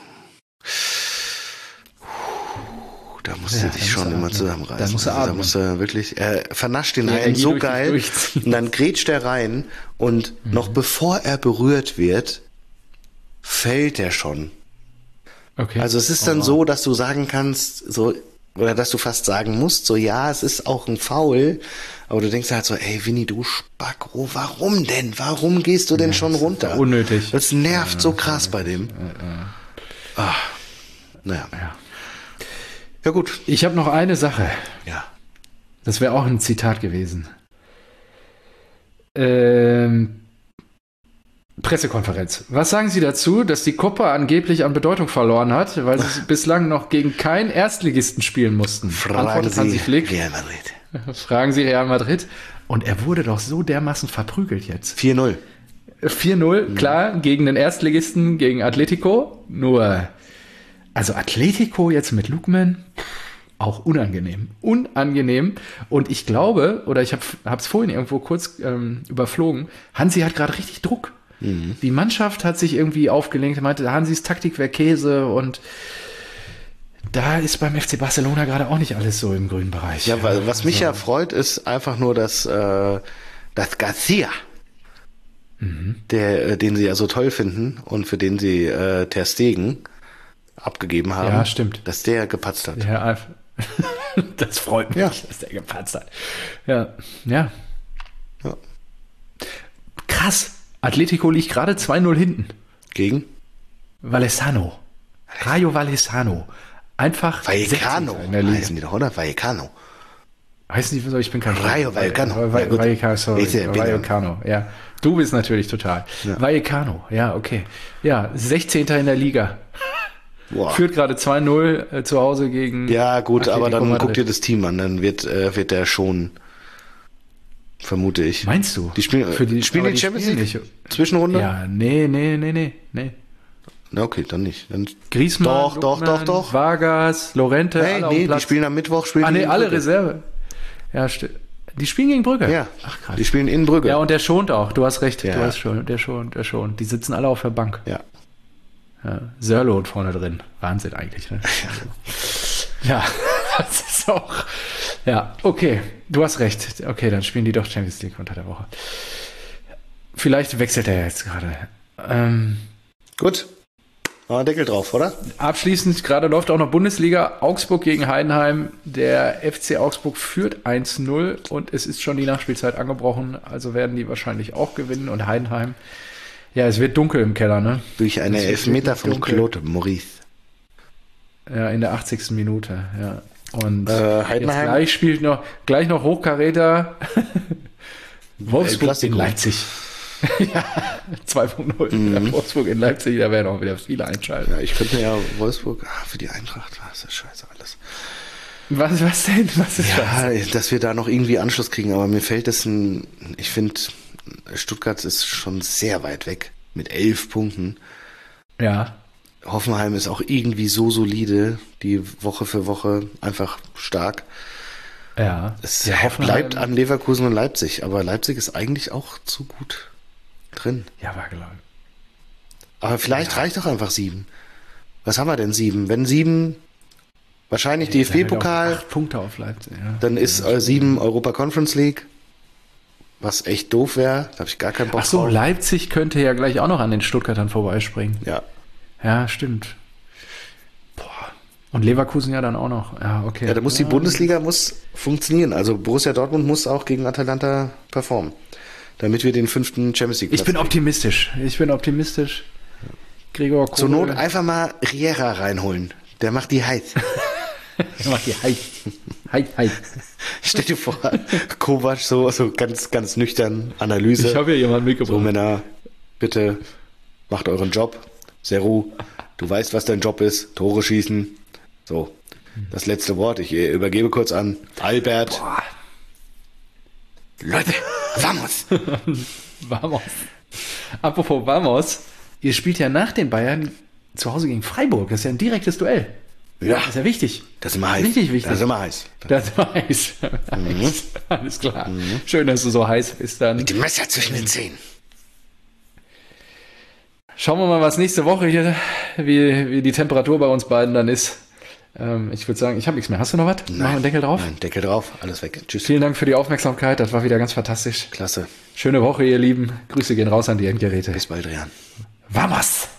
Da musst du dich schon immer zusammenreißen. Da musst du wirklich, vernascht den einen so geil und dann grätscht er rein und noch bevor er berührt wird, fällt er schon. Okay. Also es ist dann so, dass du sagen kannst, so, oder dass du fast sagen musst, so, ja, es ist auch ein Foul, aber du denkst halt so, ey, Vinny, du Spackro, warum denn? Warum gehst du denn schon runter? Unnötig. Das nervt so krass bei dem. Naja. Ja gut. Ich habe noch eine Sache. Ja. Das wäre auch ein Zitat gewesen. Pressekonferenz. Was sagen Sie dazu, dass die Copa angeblich an Bedeutung verloren hat, weil sie bislang noch gegen keinen Erstligisten spielen mussten? Fragen Sie Real Madrid. Fragen Sie Real Madrid. Und er wurde doch so dermaßen verprügelt jetzt. 4-0. 4-0, klar, gegen den Erstligisten, gegen Atletico. Nur, also Atletico jetzt mit Lookman, auch unangenehm. Unangenehm. Und ich glaube, oder ich habe es vorhin irgendwo kurz überflogen, Hansi hat gerade richtig Druck. Die Mannschaft hat sich irgendwie aufgelenkt, meinte, Hansis Taktik wäre Käse und da ist beim FC Barcelona gerade auch nicht alles so im grünen Bereich. Ja, weil was mich ja freut, ist einfach nur, dass Garcia, den sie ja so toll finden und für den sie Ter Stegen abgegeben haben, Ja, stimmt. dass der gepatzt hat. Ja, einfach. Das freut mich, Ja. dass der gepatzt hat. Ja. Ja. Krass. Atletico liegt gerade 2-0 hinten. Gegen? Vallecano. Rayo Vallecano. Einfach Vallecano 16. in der Liga. heißen die doch, oder? Vallecano. Heißt nicht, ich bin kein Rayo Vallecano. Ja, gut. Vallecano, sorry. Ich bin Vallecano, ja. Du bist natürlich total. Ja. Vallecano, ja, okay. Ja, 16. in der Liga. Boah. Führt gerade 2-0 zu Hause gegen Ja, gut, Atletico aber dann Madrid. guck dir das Team an, dann wird der schon, vermute ich. Meinst du? Die spielen, aber die Champions spielen League? nicht. Zwischenrunde? Ja, nee. Na, okay, dann nicht. Dann Griezmann, Doch. Vargas, Lorente, Hey, alle auf dem nee, die Platz. spielen am Mittwoch. Ah, nee, gegen alle Brügge. Reserve. Ja, die spielen gegen Brügge. Ja, Ach, krass. die spielen in Brügge. Ja, und der schont auch. Du hast recht. Ja. Du hast schon, der schont. Die sitzen alle auf der Bank. Ja. Ja. Sörloth vorne drin. Wahnsinn eigentlich, ne? Ja, das ist auch. Ja, okay. Du hast recht. Okay, dann spielen die doch Champions League unter der Woche. Vielleicht wechselt er jetzt gerade. Gut. Machen wir Deckel drauf, oder? Abschließend, gerade läuft auch noch Bundesliga, Augsburg gegen Heidenheim. Der FC Augsburg führt 1-0 und es ist schon die Nachspielzeit angebrochen, also werden die wahrscheinlich auch gewinnen. Und Heidenheim, ja, es wird dunkel im Keller, ne? Durch eine Es wird Elfmeter wirklich von dunkel. Claude Maurice. Ja, in der 80. Minute, ja. Und Heidenheim? jetzt gleich noch Hochkaräter Wolfsburg Klassiko. in Leipzig. Ja, 2.0. Ja, Wolfsburg in Leipzig, da werden auch wieder viele einschalten. Ja, ich könnte mir ja Wolfsburg, für die Eintracht, das ist scheiße alles. Was denn? Was ist das? Ja, dass wir da noch irgendwie Anschluss kriegen, aber mir fällt ich finde, Stuttgart ist schon sehr weit weg mit 11 Punkten. Ja. Hoffenheim ist auch irgendwie so solide, die Woche für Woche einfach stark. Ja. Es Ja, Hoffenheim- bleibt an Leverkusen und Leipzig, aber Leipzig ist eigentlich auch zu gut drin. Ja, war glaube ich. Aber vielleicht reicht doch einfach 7. Was haben wir denn 7? Wenn 7, wahrscheinlich DFB-Pokal, 8 Punkte auf Leipzig, ja. dann ist 7 Europa Conference League, was echt doof wäre. Da habe ich gar keinen Bock Ach so, drauf. Leipzig könnte ja gleich auch noch an den Stuttgartern vorbeispringen. Ja. Ja, stimmt. Boah. Und Leverkusen ja dann auch noch. Ja, okay. Ja, da muss die Bundesliga muss funktionieren. Also Borussia Dortmund muss auch gegen Atalanta performen, damit wir den 5. Champions League Ich bin Platz optimistisch. Gregor Kobel. zur Not einfach mal Riera reinholen. Der macht die heiß. Mach die Hi. Stell dir vor, Kovac so ganz, ganz nüchtern, Analyse. Ich habe ja jemanden So, mitgebracht. Männer, bitte macht euren Job. Seru, du weißt, was dein Job ist. Tore schießen. So, das letzte Wort. Ich übergebe kurz an Albert. Boah. Leute, vamos! Vamos. Apropos Vamos, ihr spielt ja nach den Bayern zu Hause gegen Freiburg. Das ist ja ein direktes Duell. Ja, Das ist ja wichtig. das ist immer heiß. Richtig wichtig. Das ist immer heiß. Das ist heiß. Alles klar. Schön, dass du so heiß bist dann. Die Messer zwischen den Zähnen. Schauen wir mal, was nächste Woche hier, wie die Temperatur bei uns beiden dann ist. Ich würde sagen, ich habe nichts mehr. Hast du noch was? Machen wir einen Deckel drauf? Nein, Deckel drauf, alles weg. Tschüss. Vielen Dank für die Aufmerksamkeit. Das war wieder ganz fantastisch. Klasse. Schöne Woche, ihr Lieben. Grüße gehen raus an die Endgeräte. Bis bald, Rian. Vamos!